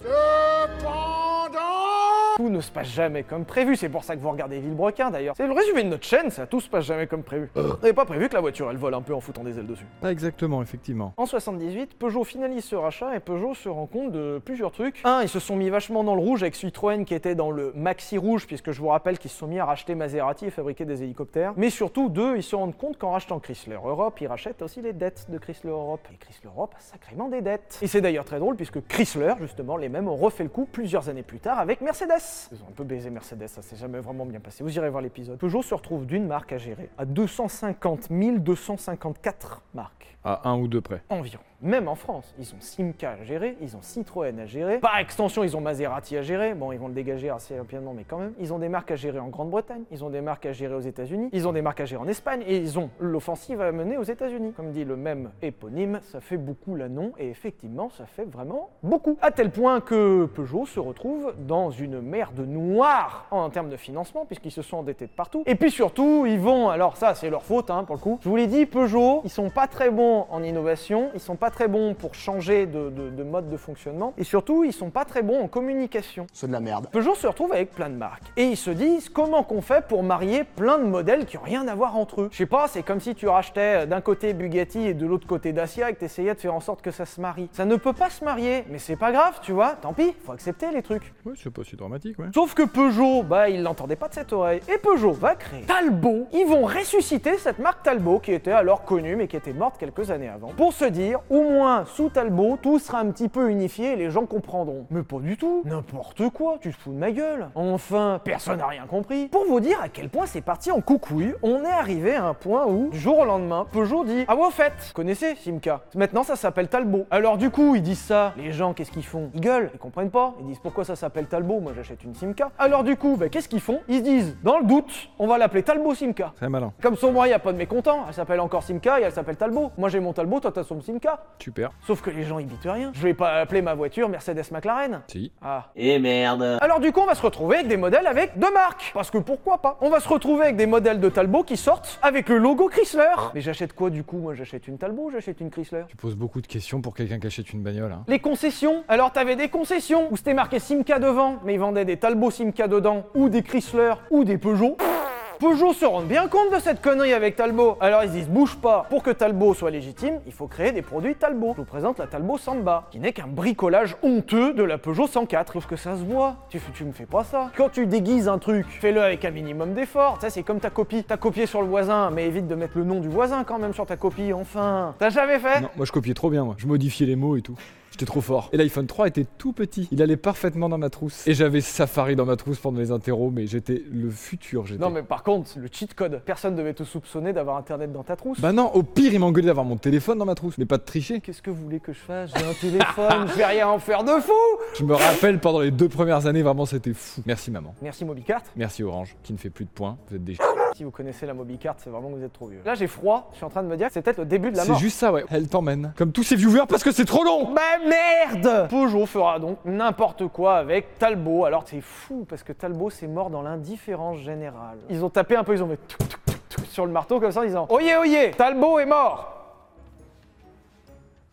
Tout ne se passe jamais comme prévu, c'est pour ça que vous regardez Villebrequin d'ailleurs. C'est le résumé de notre chaîne, ça, tout se passe jamais comme prévu. On n'avait pas prévu que la voiture elle vole un peu en foutant des ailes dessus. Pas exactement, effectivement. En soixante-dix-huit, Peugeot finalise ce rachat et Peugeot se rend compte de plusieurs trucs. Un, ils se sont mis vachement dans le rouge avec Citroën qui était dans le maxi rouge, puisque je vous rappelle qu'ils se sont mis à racheter Maserati et fabriquer des hélicoptères. Mais surtout, deux, ils se rendent compte qu'en rachetant Chrysler Europe, ils rachètent aussi les dettes de Chrysler Europe. Et Chrysler Europe a sacrément des dettes. Et c'est d'ailleurs très drôle puisque Chrysler, justement, les mêmes ont refait le coup plusieurs années plus tard avec Mercedes. Ils ont un peu baisé Mercedes, ça s'est jamais vraiment bien passé. Vous irez voir l'épisode. Peugeot se retrouve d'une marque à gérer à deux cent cinquante mille deux cent cinquante-quatre marques. À un ou deux près. Environ. Même en France, ils ont Simca à gérer, ils ont Citroën à gérer. Par extension, ils ont Maserati à gérer. Bon, ils vont le dégager assez rapidement, mais quand même. Ils ont des marques à gérer en Grande-Bretagne, ils ont des marques à gérer aux États-Unis, ils ont des marques à gérer en Espagne, et ils ont l'offensive à mener aux États-Unis. Comme dit le même éponyme, ça fait beaucoup l'annon, et effectivement, ça fait vraiment beaucoup. À tel point que Peugeot se retrouve dans une merde noire en termes de financement, puisqu'ils se sont endettés de partout. Et puis surtout, ils vont, alors ça, c'est leur faute, hein, pour le coup. Je vous l'ai dit, Peugeot, ils sont pas très bons en innovation, ils sont pas très bons pour changer de, de, de mode de fonctionnement, et surtout, ils sont pas très bons en communication. C'est de la merde. Peugeot se retrouve avec plein de marques, et ils se disent comment qu'on fait pour marier plein de modèles qui ont rien à voir entre eux. Je sais pas, c'est comme si tu rachetais d'un côté Bugatti et de l'autre côté Dacia et que t'essayais de faire en sorte que ça se marie. Ça ne peut pas se marier, mais c'est pas grave, tu vois, tant pis, faut accepter les trucs. Ouais, c'est pas si dramatique, ouais. Sauf que Peugeot, bah, il l'entendait pas de cette oreille, et Peugeot va créer Talbot. Ils vont ressusciter cette marque Talbot, qui était alors connue, mais qui était morte quelques années avant, pour se dire, au moins, sous Talbot, tout sera un petit peu unifié et les gens comprendront. Mais pas du tout. N'importe quoi, tu te fous de ma gueule. Enfin, personne n'a rien compris. Pour vous dire à quel point c'est parti en coucouille, on est arrivé à un point où, du jour au lendemain, Peugeot dit « Ah ouais, au fait, vous connaissez Simca? Maintenant, ça s'appelle Talbot. » Alors du coup, ils disent ça. Les gens, qu'est-ce qu'ils font? Ils gueulent, ils comprennent pas. Ils disent « Pourquoi ça s'appelle Talbot? Moi, j'achète une Simca. » Alors du coup, bah, qu'est-ce qu'ils font? Ils se disent « Dans le doute, on va l'appeler Talbot Simca. » Très malin. Comme sur moi, il n'y a pas de mécontent. Elle s'appelle encore Simca et elle s'appelle Talbot. Moi, j'ai mon Talbot, toi, t'as son Simca. Super. Sauf que les gens, ils bitent rien. Je vais pas appeler ma voiture Mercedes McLaren. Si. Ah. Eh merde. Alors du coup, on va se retrouver avec des modèles avec deux marques. Parce que pourquoi pas? On va se retrouver avec des modèles de Talbot qui sortent avec le logo Chrysler. Mais j'achète quoi du coup? Moi, j'achète une Talbot ou j'achète une Chrysler? Tu poses beaucoup de questions pour quelqu'un qui achète une bagnole, hein. Les concessions. Alors t'avais des concessions où c'était marqué Simca devant, mais ils vendaient des Talbot Simca dedans, ou des Chrysler, ou des Peugeot. Peugeot se rend bien compte de cette connerie avec Talbot. Alors ils se disent, bouge pas, pour que Talbot soit légitime, il faut créer des produits Talbot. Je vous présente la Talbot Samba, qui n'est qu'un bricolage honteux de la Peugeot cent quatre. Sauf que ça se voit, tu, tu me fais pas ça. Quand tu déguises un truc, fais-le avec un minimum d'effort. Ça c'est comme ta copie. T'as copié sur le voisin, mais évite de mettre le nom du voisin quand même sur ta copie, enfin. T'as jamais fait? Non, moi je copiais trop bien, moi. Je modifiais les mots et tout. J'étais trop fort. Et l'iPhone trois était tout petit. Il allait parfaitement dans ma trousse. Et j'avais Safari dans ma trousse pendant les interros, mais j'étais le futur, j'étais. Non mais par contre, le cheat code, personne devait te soupçonner d'avoir internet dans ta trousse. Bah non, au pire, il m'engueulait d'avoir mon téléphone dans ma trousse, mais pas de tricher. Qu'est-ce que vous voulez que je fasse? J'ai un téléphone, je vais rien en faire de fou. Je me rappelle, pendant les deux premières années, vraiment, c'était fou. Merci maman. Merci Mobicart. Merci Orange, qui ne fait plus de points. Vous êtes des... Si vous connaissez la Mobicart, c'est vraiment que vous êtes trop vieux. Là j'ai froid, je suis en train de me dire que c'est peut-être le début de la C'est mort. juste ça, ouais. Elle t'emmène. Comme tous ces viewers, parce que c'est trop long. Bah merde! Peugeot fera donc n'importe quoi avec Talbot. Alors c'est fou, parce que Talbot c'est mort dans l'indifférence générale. Ils ont tapé un peu, ils ont mis tout, tout, tout, tout sur le marteau comme ça en disant « Oyez, oyez, Talbot est mort !»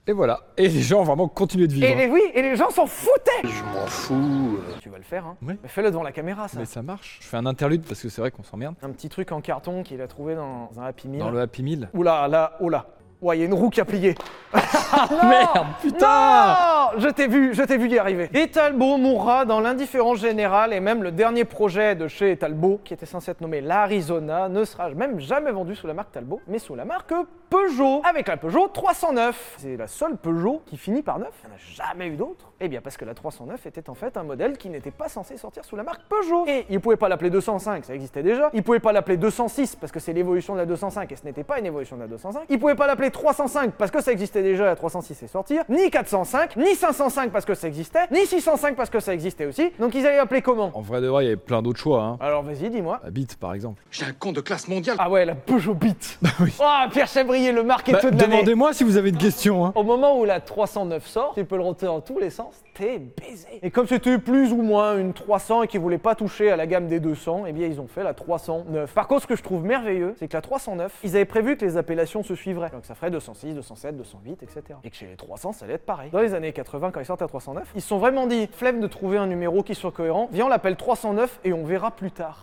Et voilà. Et les gens ont vraiment continué de vivre. Et les, oui, et les gens s'en foutaient. Je m'en fous. Tu vas le faire, hein. Oui. Mais fais-le devant la caméra, ça. Mais ça marche. Je fais un interlude parce que c'est vrai qu'on s'emmerde. Un petit truc en carton qu'il a trouvé dans un Happy Meal. Dans le Happy Meal. Oula, là, oh là. Ouais, il y a une roue qui a plié. Merde, putain. Non, je t'ai vu, je t'ai vu y arriver. Et Talbot mourra dans l'indifférence générale et même le dernier projet de chez Talbot, qui était censé être nommé l'Arizona, ne sera même jamais vendu sous la marque Talbot, mais sous la marque Peugeot, avec la Peugeot trois cent neuf. C'est la seule Peugeot qui finit par neuf. Il n'y en a jamais eu d'autre. Eh bien, parce que la trois cent neuf était en fait un modèle qui n'était pas censé sortir sous la marque Peugeot. Et il ne pouvait pas l'appeler deux cent cinq, ça existait déjà. Il ne pouvait pas l'appeler deux cent six parce que c'est l'évolution de la deux cent cinq et ce n'était pas une évolution de la deux cent cinq. Il ne pouvait pas l'appeler trois cent cinq parce que ça existait déjà, la trois cent six est sortir. Ni quatre cent cinq, ni cinq cent cinq parce que ça existait, ni six cent cinq parce que ça existait aussi. Donc ils allaient l'appeler comment? En vrai de vrai, il y avait plein d'autres choix. Hein. Alors vas-y, dis-moi. La Beat, par exemple. J'ai un con de classe mondiale. Ah ouais, la Peugeot Beat. oui. Oh, Pierre Chabrier, le marketeur Bah, de l'année. demandez-moi si vous avez une question. Hein. Au moment où la trois cent neuf sort, tu peux le retirer dans tous les sens, t'es baisé. Et comme c'était plus ou moins une trois cents et qu'ils voulaient pas toucher à la gamme des deux cents, eh bien ils ont fait la trois cent neuf. Par contre, ce que je trouve merveilleux, c'est que la trois cent neuf, ils avaient prévu que les appellations se suivraient. Donc ça ferait deux cent six, deux cent sept, deux cent huit, et cetera. Et que chez les trois cents, ça allait être pareil. Dans les années quatre-vingts, quand ils sortent à trois cent neuf, ils se sont vraiment dit, flemme de trouver un numéro qui soit cohérent, viens on l'appelle trois cent neuf et on verra plus tard.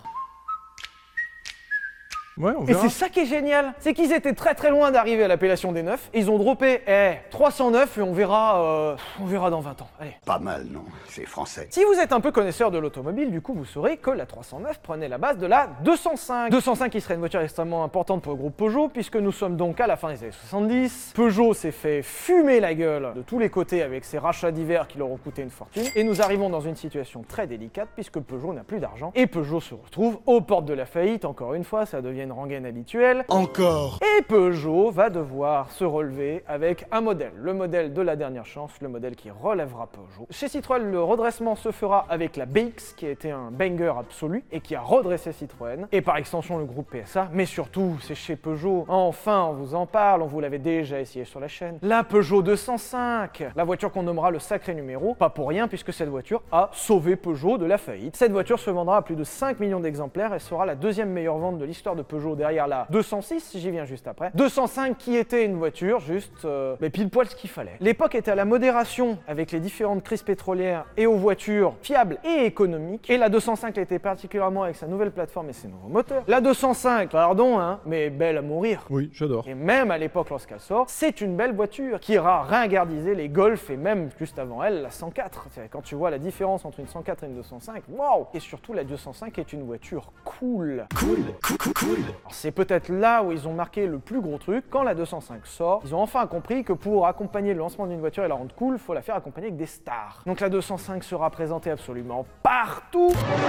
Ouais, on Et verra. c'est ça qui est génial, c'est qu'ils étaient très très loin d'arriver à l'appellation des neufs, et ils ont droppé, eh, trois cent neuf et on verra, euh, on verra dans vingt ans, allez. Pas mal, non? C'est français. Si vous êtes un peu connaisseur de l'automobile, du coup vous saurez que la trois cent neuf prenait la base de la deux cent cinq. deux cent cinq qui serait une voiture extrêmement importante pour le groupe Peugeot, puisque nous sommes donc à la fin des années soixante-dix. Peugeot s'est fait fumer la gueule de tous les côtés avec ses rachats divers qui leur ont coûté une fortune, et nous arrivons dans une situation très délicate puisque Peugeot n'a plus d'argent, et Peugeot se retrouve aux portes de la faillite, encore une fois, ça devient une rengaine habituelle. Encore. Et Peugeot va devoir se relever avec un modèle, le modèle de la dernière chance, le modèle qui relèvera Peugeot. Chez Citroën, le redressement se fera avec la B X, qui a été un banger absolu et qui a redressé Citroën, et par extension le groupe P S A, mais surtout, c'est chez Peugeot, enfin on vous en parle, on vous l'avait déjà essayé sur la chaîne, la Peugeot deux cent cinq, la voiture qu'on nommera le sacré numéro, pas pour rien puisque cette voiture a sauvé Peugeot de la faillite. Cette voiture se vendra à plus de cinq millions d'exemplaires et sera la deuxième meilleure vente de l'histoire de Peugeot derrière la deux cent six, j'y viens juste après. deux cent cinq qui était une voiture juste euh, mais pile poil ce qu'il fallait. L'époque était à la modération avec les différentes crises pétrolières et aux voitures fiables et économiques, et la deux cent cinq l'était particulièrement avec sa nouvelle plateforme et ses nouveaux moteurs. La deux cent cinq, pardon hein, mais belle à mourir. Oui, j'adore. Et même à l'époque lorsqu'elle sort, c'est une belle voiture qui ira ringardisé les Golf et même juste avant elle la cent quatre. C'est quand tu vois la différence entre une cent quatre et une deux cent cinq, waouh! Et surtout la deux cent cinq est une voiture cool. Cool, cool, cool, cool. Alors, c'est peut-être là où ils ont marqué le plus gros truc. Quand la deux cent cinq sort, ils ont enfin compris que pour accompagner le lancement d'une voiture et la rendre cool, il faut la faire accompagner avec des stars. Donc la deux cent cinq sera présentée absolument partout.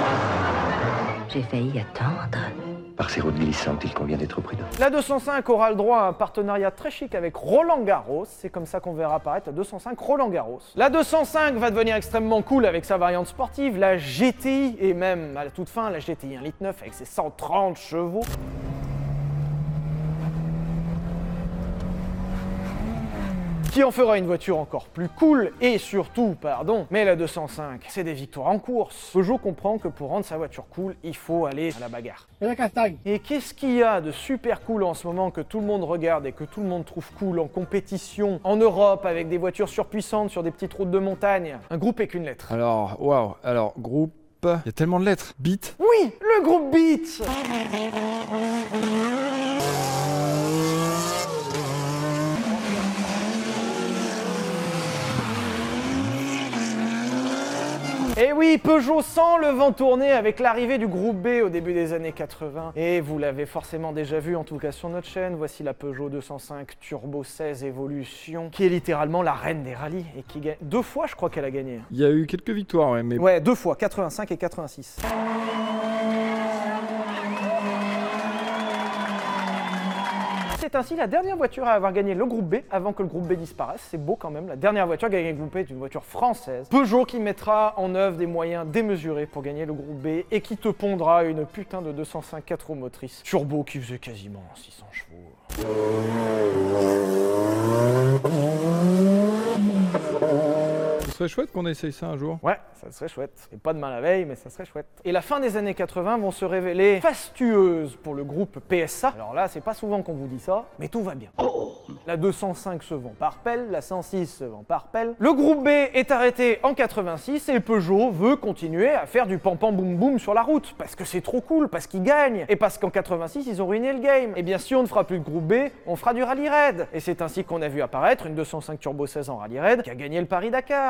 J'ai failli attendre. Par ces routes glissantes, il convient d'être prudent. La deux cent cinq aura le droit à un partenariat très chic avec Roland Garros. C'est comme ça qu'on verra apparaître la deux cent cinq Roland Garros. La deux cent cinq va devenir extrêmement cool avec sa variante sportive, la G T I, et même à la toute fin, la G T I un litre neuf avec ses cent trente chevaux. Qui en fera une voiture encore plus cool, et surtout, pardon, mais la deux cent cinq, c'est des victoires en course. Peugeot comprend que pour rendre sa voiture cool, il faut aller à la bagarre. Et la castagne. Et qu'est-ce qu'il y a de super cool en ce moment que tout le monde regarde et que tout le monde trouve cool en compétition en Europe avec des voitures surpuissantes sur des petites routes de montagne? Un groupe et qu'une lettre. Alors, waouh. Alors, groupe. Il y a tellement de lettres. Beat. Oui, le groupe Beat. Et oui, Peugeot sent le vent tourner avec l'arrivée du groupe B au début des années quatre-vingts. Et vous l'avez forcément déjà vu, en tout cas sur notre chaîne, voici la Peugeot deux cent cinq Turbo seize Evolution, qui est littéralement la reine des rallyes et qui gagne deux fois, je crois qu'elle a gagné. Il y a eu quelques victoires, ouais, mais... Ouais, deux fois, quatre-vingt-cinq et quatre-vingt-six. C'est ainsi la dernière voiture à avoir gagné le groupe B avant que le groupe B disparaisse. C'est beau quand même. La dernière voiture qui a gagné le groupe B est une voiture française. Peugeot qui mettra en œuvre des moyens démesurés pour gagner le groupe B et qui te pondra une putain de deux cent cinq quatre roues motrices turbo qui faisait quasiment six cents chevaux. serait chouette qu'on essaye ça un jour. Ouais, ça serait chouette. Et pas demain la veille, mais ça serait chouette. Et la fin des années quatre-vingts vont se révéler fastueuses pour le groupe P S A. Alors là, c'est pas souvent qu'on vous dit ça, mais tout va bien. La deux cent cinq se vend par pelle, la cent six se vend par pelle. Le groupe B est arrêté en quatre-vingt-six et Peugeot veut continuer à faire du pam-pam boum-boum sur la route. Parce que c'est trop cool, parce qu'ils gagnent. Et parce qu'en quatre-vingt-six, ils ont ruiné le game. Et bien si on ne fera plus de groupe B, on fera du rallye raid. Et c'est ainsi qu'on a vu apparaître une deux cent cinq Turbo seize en rallye raid qui a gagné le Paris-Dakar.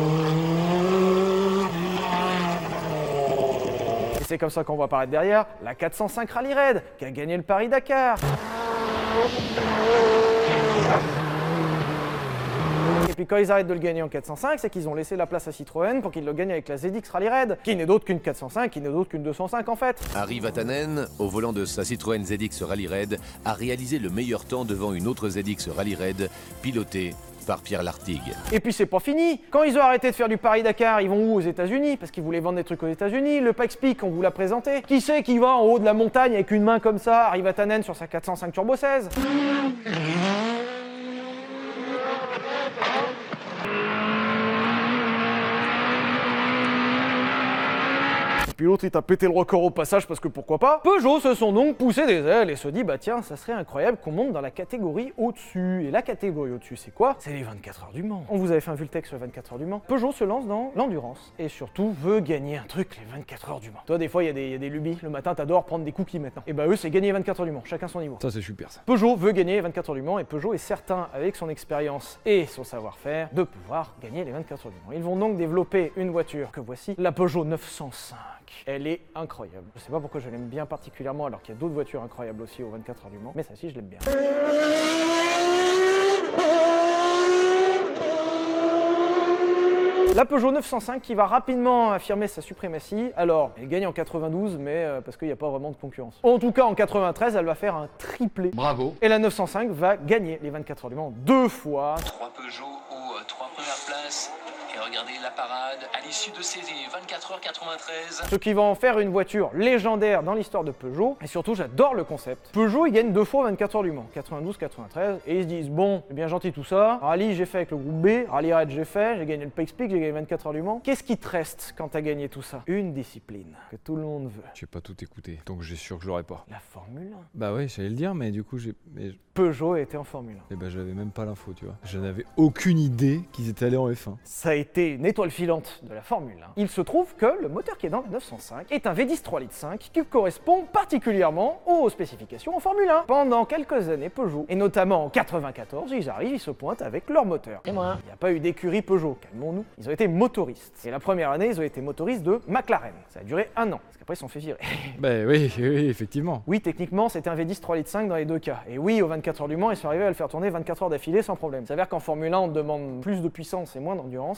Et c'est comme ça qu'on voit apparaître derrière la quatre cent cinq Rallye Raid qui a gagné le Paris-Dakar. Et puis quand ils arrêtent de le gagner en quatre cent cinq, c'est qu'ils ont laissé la place à Citroën pour qu'il le gagne avec la Z X Rallye Raid, qui n'est d'autre qu'une quatre cent cinq, qui n'est d'autre qu'une deux cent cinq en fait. Harry Vatanen, au volant de sa Citroën Z X Rallye Raid, a réalisé le meilleur temps devant une autre Z X Rallye Raid, pilotée par Pierre Lartigue. Et puis c'est pas fini. Quand ils ont arrêté de faire du Paris-Dakar, ils vont où? Aux États-Unis, parce qu'ils voulaient vendre des trucs aux États-Unis. Le Pikes Peak, on vous l'a présenté. Qui c'est qui va en haut de la montagne avec une main comme ça, Harry Vatanen sur sa quatre cent cinq Turbo seize? Puis l'autre il t'a pété le record au passage parce que pourquoi pas. Peugeot se sont donc poussés des ailes et se dit bah tiens ça serait incroyable qu'on monte dans la catégorie au-dessus. Et la catégorie au-dessus c'est quoi? C'est les vingt-quatre heures du Mans. On vous avait fait un Vultec sur les vingt-quatre heures du Mans. Peugeot se lance dans l'endurance et surtout veut gagner un truc les vingt-quatre heures du Mans. Toi des fois il y, y a des lubies, le matin t'adores prendre des cookies maintenant. Et bah eux c'est gagner les vingt-quatre heures du Mans, chacun son niveau. Ça c'est super ça. Peugeot veut gagner les vingt-quatre heures du Mans et Peugeot est certain avec son expérience et son savoir-faire de pouvoir gagner les vingt-quatre heures du Mans. Ils vont donc développer une voiture que voici, la Peugeot neuf cent cinq. Elle est incroyable. Je sais pas pourquoi je l'aime bien particulièrement alors qu'il y a d'autres voitures incroyables aussi aux vingt-quatre heures du Mans, mais celle-ci je l'aime bien. La Peugeot neuf cent cinq qui va rapidement affirmer sa suprématie. Alors, elle gagne en quatre-vingt-douze, mais euh, parce qu'il n'y a pas vraiment de concurrence. En tout cas, en quatre-vingt-treize, elle va faire un triplé. Bravo. Et la neuf cent cinq va gagner les vingt-quatre heures du Mans deux fois. Trois Peugeot aux euh, trois premières places. Et regardez la parade à l'issue de ces vingt-quatre heures quatre-vingt-treize. Ce qui va en faire une voiture légendaire dans l'histoire de Peugeot. Et surtout, j'adore le concept. Peugeot, il gagne deux fois vingt-quatre heures du Mans, quatre-vingt-douze quatre-vingt-treize. Et ils se disent, bon, c'est bien gentil tout ça. Rallye, j'ai fait avec le groupe B. Rallye Raid, j'ai fait. J'ai gagné le Pikes Peak, j'ai gagné vingt-quatre heures du Mans. Qu'est-ce qui te reste quand t'as gagné tout ça? Une discipline que tout le monde veut. J'ai pas tout écouté, donc j'ai sûr que je l'aurais pas. La Formule un. Bah ouais, j'allais le dire, mais du coup, j'ai. Mais... Peugeot était en Formule un. Et bah j'avais même pas l'info, tu vois. Je n'avais aucune idée qu'ils étaient allés en F un. Ça a été une étoile filante de la Formule un. Il se trouve que le moteur qui est dans la neuf cent cinq est un V dix trois litres cinq qui correspond particulièrement aux spécifications en Formule un. Pendant quelques années, Peugeot, et notamment en quatre-vingt-quatorze, ils arrivent, ils se pointent avec leur moteur. Et moi, il n'y a pas eu d'écurie Peugeot, calmons-nous. Ils ont été motoristes. Et la première année, ils ont été motoristes de McLaren. Ça a duré un an, parce qu'après ils se sont fait virer. Bah oui, oui, effectivement. Oui, techniquement, c'était un V dix trois litres cinq dans les deux cas. Et oui, aux vingt-quatre heures du Mans, ils sont arrivés à le faire tourner vingt-quatre heures d'affilée sans problème. Ça s'avère qu'en Formule un, on demande plus de puissance et moins d'endurance.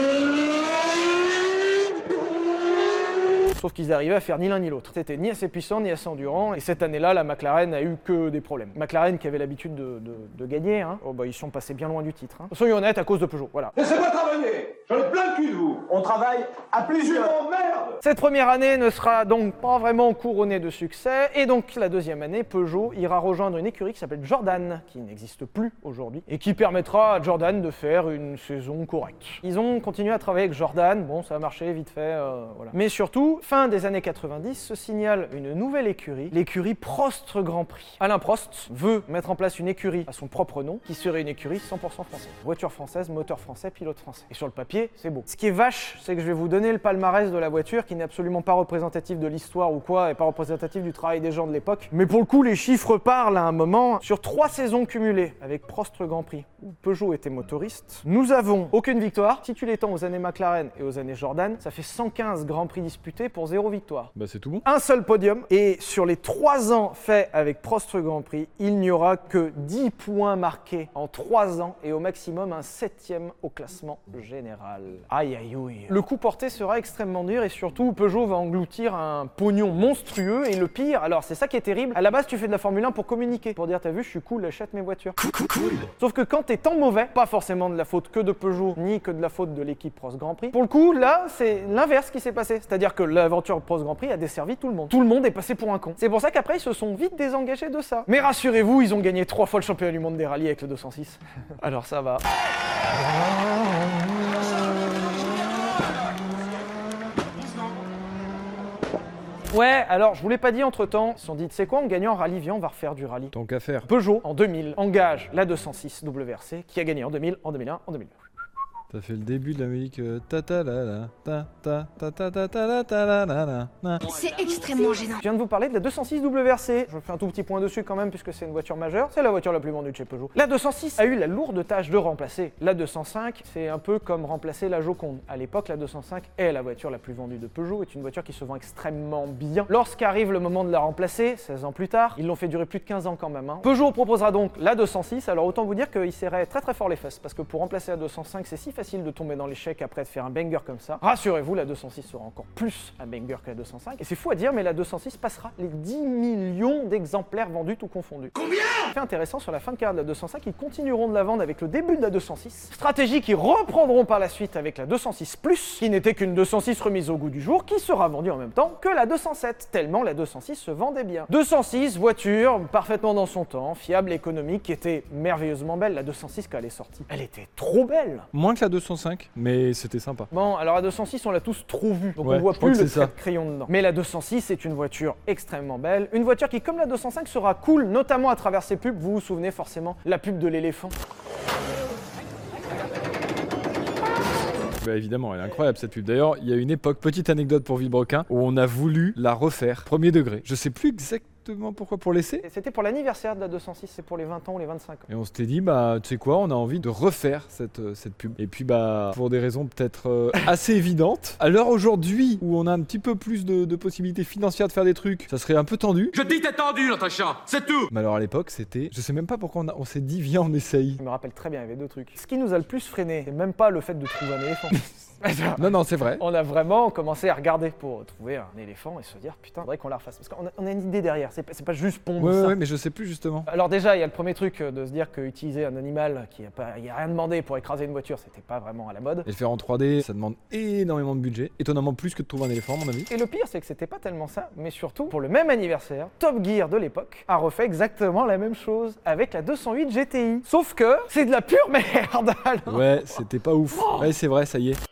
Sauf qu'ils arrivaient à faire ni l'un ni l'autre. C'était ni assez puissant ni assez endurant. Et cette année-là, la McLaren a eu que des problèmes. McLaren qui avait l'habitude de, de, de gagner, hein. Oh bah ils sont passés bien loin du titre. Hein. Soyons honnêtes, à cause de Peugeot. Voilà. Laissez-moi travailler. J'en ai plein le cul de vous. On travaille à plusieurs. Merde. Cette première année ne sera donc pas vraiment couronnée de succès. Et donc la deuxième année, Peugeot ira rejoindre une écurie qui s'appelle Jordan, qui n'existe plus aujourd'hui, et qui permettra à Jordan de faire une saison correcte. Ils ont continué à travailler avec Jordan. Bon, ça a marché vite fait, euh, voilà. Mais surtout, fin des années quatre-vingt-dix, se signale une nouvelle écurie, l'écurie Prost Grand Prix. Alain Prost veut mettre en place une écurie à son propre nom, qui serait une écurie cent pour cent française. Voiture française, moteur français, pilote français. Et sur le papier, c'est beau. Ce qui est vache, c'est que je vais vous donner le palmarès de la voiture, qui n'est absolument pas représentatif de l'histoire ou quoi, et pas représentatif du travail des gens de l'époque. Mais pour le coup, les chiffres parlent à un moment. Sur trois saisons cumulées avec Prost Grand Prix, où Peugeot était motoriste, nous avons aucune victoire. Si tu l'étends aux années McLaren et aux années Jordan, ça fait cent quinze Grands Prix disputés pour zéro victoire. Bah c'est tout bon. Un seul podium, et sur les trois ans faits avec Prost Grand Prix, il n'y aura que dix points marqués en trois ans, et au maximum un septième au classement général. Aïe aïe aïe. Le coup porté sera extrêmement dur, et surtout Peugeot va engloutir un pognon monstrueux, et le pire, alors c'est ça qui est terrible, à la base tu fais de la Formule un pour communiquer, pour dire t'as vu je suis cool, achète mes voitures. Cool. Sauf que quand t'es tant mauvais, pas forcément de la faute que de Peugeot, ni que de la faute de l'équipe Prost Grand Prix, pour le coup là c'est l'inverse qui s'est passé, c'est-à-dire que l'aventure Prost Grand Prix a desservi tout le monde. Tout le monde est passé pour un con. C'est pour ça qu'après ils se sont vite désengagés de ça. Mais rassurez-vous, ils ont gagné trois fois le championnat du monde des rallyes avec le deux cent six. Alors ça va. Ouais, alors je vous l'ai pas dit entre temps, ils se sont dit, tu sais quoi, on gagne en rallye, viens, on va refaire du rallye. Tant qu'à faire. Peugeot, en deux mille, engage la deux cent six W R C, qui a gagné en deux mille, en deux mille un, en deux mille deux. Ça fait le début de la musique. euh, ta ta la la ta ta ta ta ta ta la ta la la la la. C'est extrêmement gênant. Je viens de vous parler de la deux cent six W R C. Je fais un tout petit point dessus quand même puisque c'est une voiture majeure. C'est la voiture la plus vendue de chez Peugeot. La deux cent six a eu la lourde tâche de remplacer la deux cent cinq. C'est un peu comme remplacer la Joconde. À l'époque, la deux cent cinq est la voiture la plus vendue de Peugeot. Est une voiture qui se vend extrêmement bien. Lorsqu'arrive le moment de la remplacer, seize ans plus tard, ils l'ont fait durer plus de quinze ans quand même. Hein. Peugeot proposera donc la deux cent six. Alors autant vous dire qu'il serrait très très fort les fesses parce que pour remplacer la deux cent cinq, c'est si facile de tomber dans les après de faire un banger comme ça. Rassurez-vous, la deux cent six sera encore plus un banger que la deux cent cinq. Et c'est fou à dire, mais la deux cent six passera les dix millions d'exemplaires vendus tout confondus. Combien? Fait intéressant, sur la fin de carrière de la deux cent cinq, ils continueront de la vendre avec le début de la deux cent six. Stratégie qu'ils reprendront par la suite avec la deux cent six Plus, qui n'était qu'une deux cent six remise au goût du jour, qui sera vendue en même temps que la deux cent sept, tellement la deux cent six se vendait bien. deux cent six, voiture parfaitement dans son temps, fiable, économique, qui était merveilleusement belle. La deux cent six, quand elle est sortie, elle était trop belle. Moins que la deux cent cinq, mais c'était sympa. Bon, alors la deux cent six, on l'a tous trop vue, donc Ouais, on voit je crois plus que le c'est trait ça. de crayon dedans. Mais la deux cent six est une voiture extrêmement belle, une voiture qui, comme la deux cent cinq, sera cool, notamment à travers ses pubs. Vous vous souvenez forcément, la pub de l'éléphant. Bah évidemment, elle est incroyable cette pub. D'ailleurs, il y a une époque, petite anecdote pour Villebrequin, où on a voulu la refaire, premier degré. Je sais plus exactement pourquoi, pour l'essai. Et c'était pour l'anniversaire de la deux cent six, c'est pour les vingt ans ou les vingt-cinq ans. Et on s'était dit, bah tu sais quoi, on a envie de refaire cette, euh, cette pub. Et puis bah, pour des raisons peut-être euh, assez évidentes, à l'heure aujourd'hui, où on a un petit peu plus de, de possibilités financières de faire des trucs, ça serait un peu tendu. Je dis t'es tendu, Natacha, c'est tout. Mais alors à l'époque, c'était... Je sais même pas pourquoi on, a- on s'est dit, viens, on essaye. Je me rappelle très bien, il y avait deux trucs. Ce qui nous a le plus freiné, c'est même pas le fait de trouver un éléphant. Non, non, c'est vrai. On a vraiment commencé à regarder pour trouver un éléphant et se dire putain, faudrait qu'on la refasse. Parce qu'on a, on a une idée derrière, c'est pas, c'est pas juste pondre Ouais, ça. ouais, mais je sais plus justement. Alors déjà, il y a le premier truc euh, de se dire qu'utiliser un animal qui a pas, il y a rien demandé pour écraser une voiture, c'était pas vraiment à la mode. Et le faire en trois D, ça demande énormément de budget. Étonnamment plus que de trouver un éléphant, à mon avis. Et le pire, c'est que c'était pas tellement ça, mais surtout, pour le même anniversaire, Top Gear de l'époque a refait exactement la même chose avec la deux cent huit G T I. Sauf que c'est de la pure merde. alors. Ouais, c'était pas ouf. Ouais, c'est vrai, ça y est.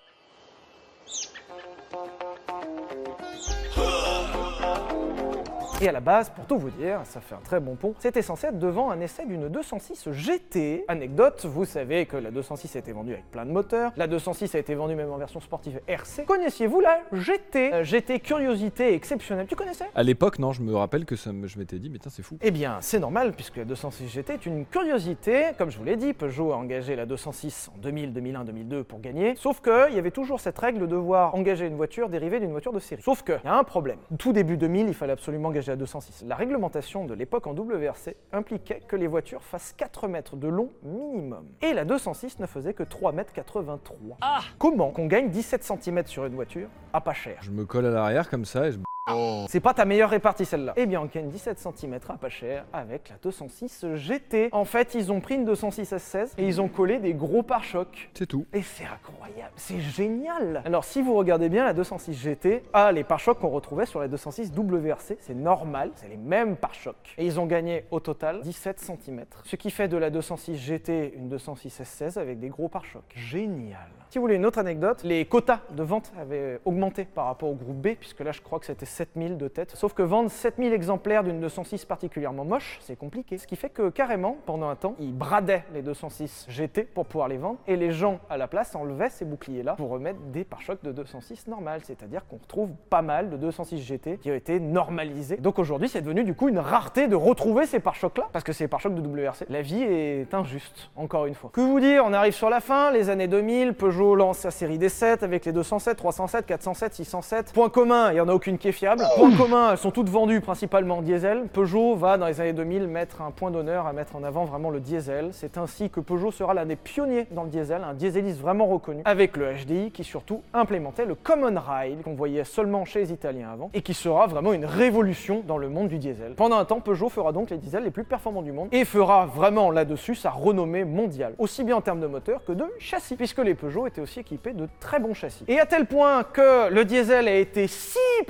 Et à la base, pour tout vous dire, ça fait un très bon pont, c'était censé être devant un essai d'une deux cent six G T. Anecdote, vous savez que la deux cent six a été vendue avec plein de moteurs, la deux cent six a été vendue même en version sportive R C. Connaissiez-vous la G T euh, G T curiosité exceptionnelle, tu connaissais? À l'époque, non, je me rappelle que ça me- je m'étais dit, mais tiens, c'est fou. Eh bien, c'est normal, puisque la deux cent six G T est une curiosité. Comme je vous l'ai dit, Peugeot a engagé la deux cent six en deux mille, deux mille un, deux mille deux pour gagner. Sauf qu'il y avait toujours cette règle de devoir engager une voiture dérivée d'une voiture de série. Sauf qu'il y a un problème. Tout début deux mille, il fallait absolument engager la deux cent six. La réglementation de l'époque en W R C impliquait que les voitures fassent quatre mètres de long minimum. Et la deux cent six ne faisait que trois mètres quatre-vingt-trois. Ah Comment qu'on gagne dix-sept centimètres sur une voiture à pas cher? Je me colle à l'arrière comme ça et je... C'est pas ta meilleure répartie celle-là. Eh bien, on gagne dix-sept centimètres à pas cher avec la deux cent six G T. En fait, ils ont pris une deux cent six S seize et ils ont collé des gros pare-chocs. C'est tout. Et c'est incroyable, c'est génial. Alors, si vous regardez bien la deux cent six G T, ah, les pare-chocs qu'on retrouvait sur la deux cent six W R C, c'est normal, c'est les mêmes pare-chocs. Et ils ont gagné au total dix-sept centimètres. Ce qui fait de la deux cent six G T une deux cent six S seize avec des gros pare-chocs. Génial. Si vous voulez une autre anecdote, les quotas de vente avaient augmenté par rapport au groupe B, puisque là, je crois que c'était sept mille de tête. Sauf que vendre sept mille exemplaires d'une deux cent six particulièrement moche, c'est compliqué. Ce qui fait que carrément, pendant un temps, ils bradaient les deux cent six G T pour pouvoir les vendre, et les gens à la place enlevaient ces boucliers-là pour remettre des pare-chocs de deux cent six normales. C'est-à-dire qu'on retrouve pas mal de deux cent six G T qui ont été normalisés. Donc aujourd'hui, c'est devenu du coup une rareté de retrouver ces pare-chocs-là, parce que c'est les pare-chocs de W R C. La vie est injuste, encore une fois. Que vous dire, on arrive sur la fin, les années deux mille, Peugeot lance sa série D sept avec les deux cent sept, trois cent sept, quatre cent sept, six cent sept. Point commun, il n'y en a aucune qui est fiable. Point commun, elles sont toutes vendues principalement en diesel. Peugeot va, dans les années deux mille, mettre un point d'honneur à mettre en avant vraiment le diesel. C'est ainsi que Peugeot sera l'un des pionniers dans le diesel, un dieseliste vraiment reconnu, avec le H D I qui surtout implémentait le Common Rail, qu'on voyait seulement chez les Italiens avant, et qui sera vraiment une révolution dans le monde du diesel. Pendant un temps, Peugeot fera donc les diesels les plus performants du monde, et fera vraiment là-dessus sa renommée mondiale, aussi bien en termes de moteur que de châssis, puisque les Peugeot étaient aussi équipés de très bons châssis. Et à tel point que le diesel a été si prédominant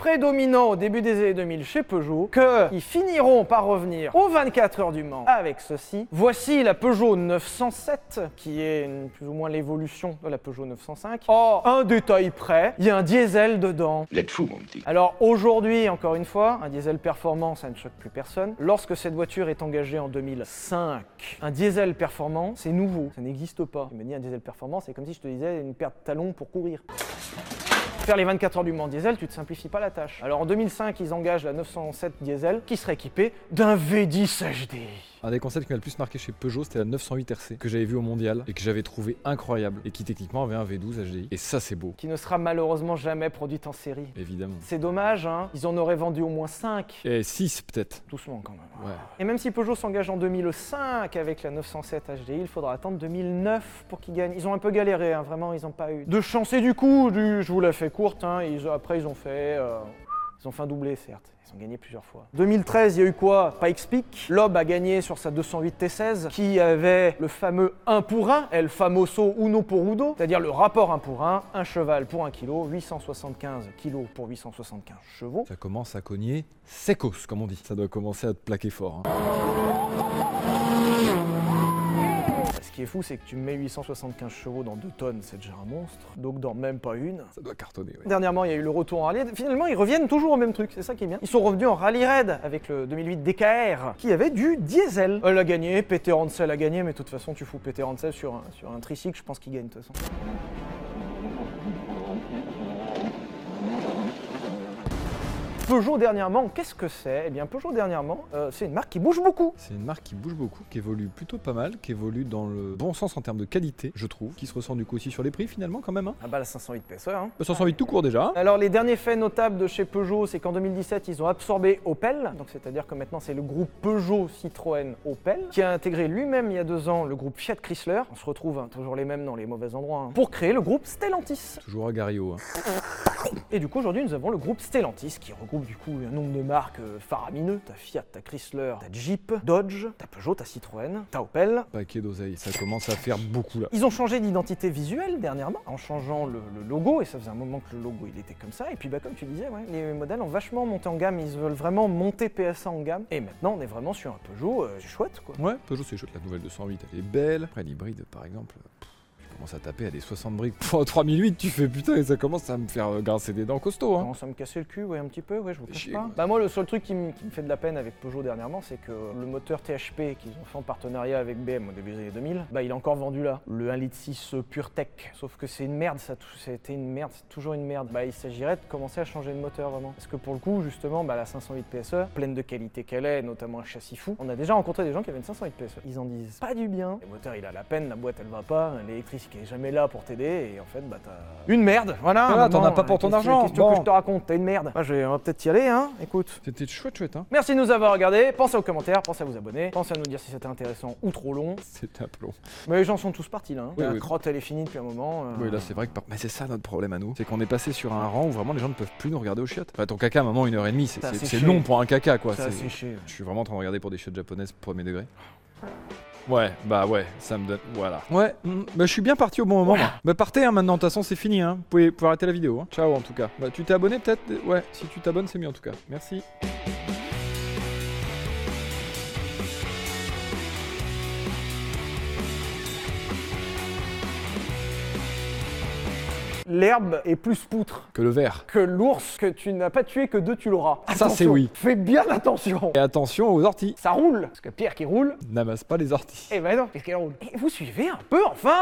culminant au début des années deux mille chez Peugeot, qu'ils finiront par revenir aux vingt-quatre heures du Mans avec ceci. Voici la Peugeot neuf cent sept, qui est une, plus ou moins l'évolution de la Peugeot neuf cent cinq. Oh, un détail près, il y a un diesel dedans. Vous êtes fou, mon petit. Alors aujourd'hui, encore une fois, un diesel performant, ça ne choque plus personne. Lorsque cette voiture est engagée en deux mille cinq, un diesel performant, c'est nouveau, ça n'existe pas. Il me dit un diesel performant, c'est comme si je te disais une paire de talons pour courir. Faire les vingt-quatre heures du Mans diesel, tu te simplifies pas la tâche. Alors en deux mille cinq, ils engagent la neuf cent sept diesel qui serait équipée d'un V dix H D. Un des concepts qui m'a le plus marqué chez Peugeot, c'était la neuf cent huit R C que j'avais vu au mondial et que j'avais trouvé incroyable et qui techniquement avait un V douze H D I. Et ça, c'est beau. Qui ne sera malheureusement jamais produite en série. Évidemment. C'est dommage, hein. Ils en auraient vendu au moins cinq. Et six peut-être. Doucement quand même. Ouais. Et même si Peugeot s'engage en deux mille cinq avec la neuf cent sept H D I, il faudra attendre deux mille neuf pour qu'ils gagnent. Ils ont un peu galéré, hein. Vraiment, ils n'ont pas eu de chance. Et du coup, du, je vous la fais courte, hein. Ils, après, ils ont fait... Euh, ils ont fait un doublé, certes. Ils ont gagné plusieurs fois. deux mille treize, il y a eu quoi? Pikes Peak. Loeb a gagné sur sa deux cent huit T seize, qui avait le fameux un pour un, El Famoso Uno por Uno, c'est-à-dire le rapport un pour un, un cheval pour un kilo, huit cent soixante-quinze kilos pour huit cent soixante-quinze chevaux. Ça commence à cogner secos, comme on dit. Ça doit commencer à te plaquer fort. Hein. Ce qui est fou, c'est que tu mets huit cent soixante-quinze chevaux dans deux tonnes, c'est déjà un monstre. Donc dans même pas une. Ça doit cartonner, ouais. Dernièrement, il y a eu le retour en rallye. Finalement, ils reviennent toujours au même truc, c'est ça qui est bien. Ils sont revenus en rallye raid avec le deux mille huit D K R, qui avait du diesel. Elle a gagné, Peter Hansel a gagné, mais de toute façon, tu fous Peter Hansel sur un, sur un tricycle, je pense qu'il gagne de toute façon. Peugeot dernièrement, qu'est-ce que c'est? Eh bien Peugeot dernièrement, euh, c'est une marque qui bouge beaucoup. C'est une marque qui bouge beaucoup, qui évolue plutôt pas mal, qui évolue dans le bon sens en termes de qualité, je trouve, qui se ressent du coup aussi sur les prix finalement quand même. Hein. Ah bah la cinq cent huit P S E. Hein. La cinq cent huit tout court déjà. Hein. Alors les derniers faits notables de chez Peugeot, c'est qu'en deux mille dix-sept, ils ont absorbé Opel, donc c'est-à-dire que maintenant c'est le groupe Peugeot Citroën Opel, qui a intégré lui-même il y a deux ans le groupe Fiat Chrysler. On se retrouve hein, toujours les mêmes dans les mauvais endroits, hein, pour créer le groupe Stellantis. Toujours à Gario. Hein. Et du coup aujourd'hui nous avons le groupe Stellantis qui regroupe du coup un nombre de marques euh, faramineux. T'as Fiat, t'as Chrysler, t'as Jeep, Dodge, t'as Peugeot, t'as Citroën, t'as Opel. Paquet d'oseille, ça commence à faire beaucoup là. Ils ont changé d'identité visuelle dernièrement en changeant le, le logo et ça faisait un moment que le logo il était comme ça. Et puis bah comme tu disais, ouais, les modèles ont vachement monté en gamme, ils veulent vraiment monter P S A en gamme. Et maintenant on est vraiment sur un Peugeot, euh, c'est chouette quoi. Ouais, Peugeot c'est chouette, la nouvelle deux cent huit elle est belle. Après l'hybride par exemple. Pff. Commence à taper à des soixante briques pour trois mille huit, tu fais putain et ça commence à me faire grincer des dents costauds. Hein. Ça me casser le cul, ouais, un petit peu, ouais, je vous cache chier, pas. quoi. Bah moi le seul truc qui me, qui me fait de la peine avec Peugeot dernièrement, c'est que le moteur T H P qu'ils ont fait en partenariat avec B M au début des années deux mille, bah il est encore vendu là. Le un litre six PureTech, sauf que c'est une merde, ça, ça a été une merde, c'est toujours une merde. Bah il s'agirait de commencer à changer le moteur vraiment. Parce que pour le coup, justement, bah la cinq cent huit P S E, pleine de qualité qu'elle est, notamment un châssis fou, on a déjà rencontré des gens qui avaient une cinq cent huit P S E. Ils en disent pas du bien. Le moteur il a la peine, la boîte elle va pas, l'électrique qui est jamais là pour t'aider et en fait bah t'as une merde, voilà. Voilà, t'en as pas pour ton argent. Qu'est-ce que Bon. je te raconte, t'as une merde. Bah, je vais, on va peut-être y aller, hein, écoute. C'était chouette chouette hein. Merci de nous avoir regardés, pensez aux commentaires, pensez à vous abonner, pensez à nous dire si c'était intéressant ou trop long. C'était un peu long. Mais les gens sont tous partis là, hein. Oui, La oui. crotte elle est finie depuis un moment. euh, Oui là c'est vrai que par- mais c'est ça notre problème à nous, c'est qu'on est passé sur un rang où vraiment les gens ne peuvent plus nous regarder aux chiottes. Enfin ton caca à un moment une heure et demie, c'est Ça a c'est- séché. c'est long pour un caca quoi. Ça a C'est- séché. Je suis vraiment en train de regarder pour des chiottes japonaises premier degré. Ouais, bah ouais, ça me donne. Voilà. Ouais, mm, bah je suis bien parti au bon moment. Moi. Bah partez hein, maintenant, de toute façon c'est fini. Hein. Vous pouvez, vous pouvez arrêter la vidéo. Hein. Ciao en tout cas. Bah tu t'es abonné peut-être? Ouais, si tu t'abonnes c'est mieux en tout cas. Merci. L'herbe est plus poutre Que le verre. que l'ours que tu n'as pas tué que deux tu l'auras. Ça, c'est Attention, oui. Fais bien attention. Et attention aux orties. Ça roule. Parce que Pierre qui roule, N'amasse pas les orties. eh ben non, qu'est-ce qu'elle roule? Et vous suivez un peu enfin.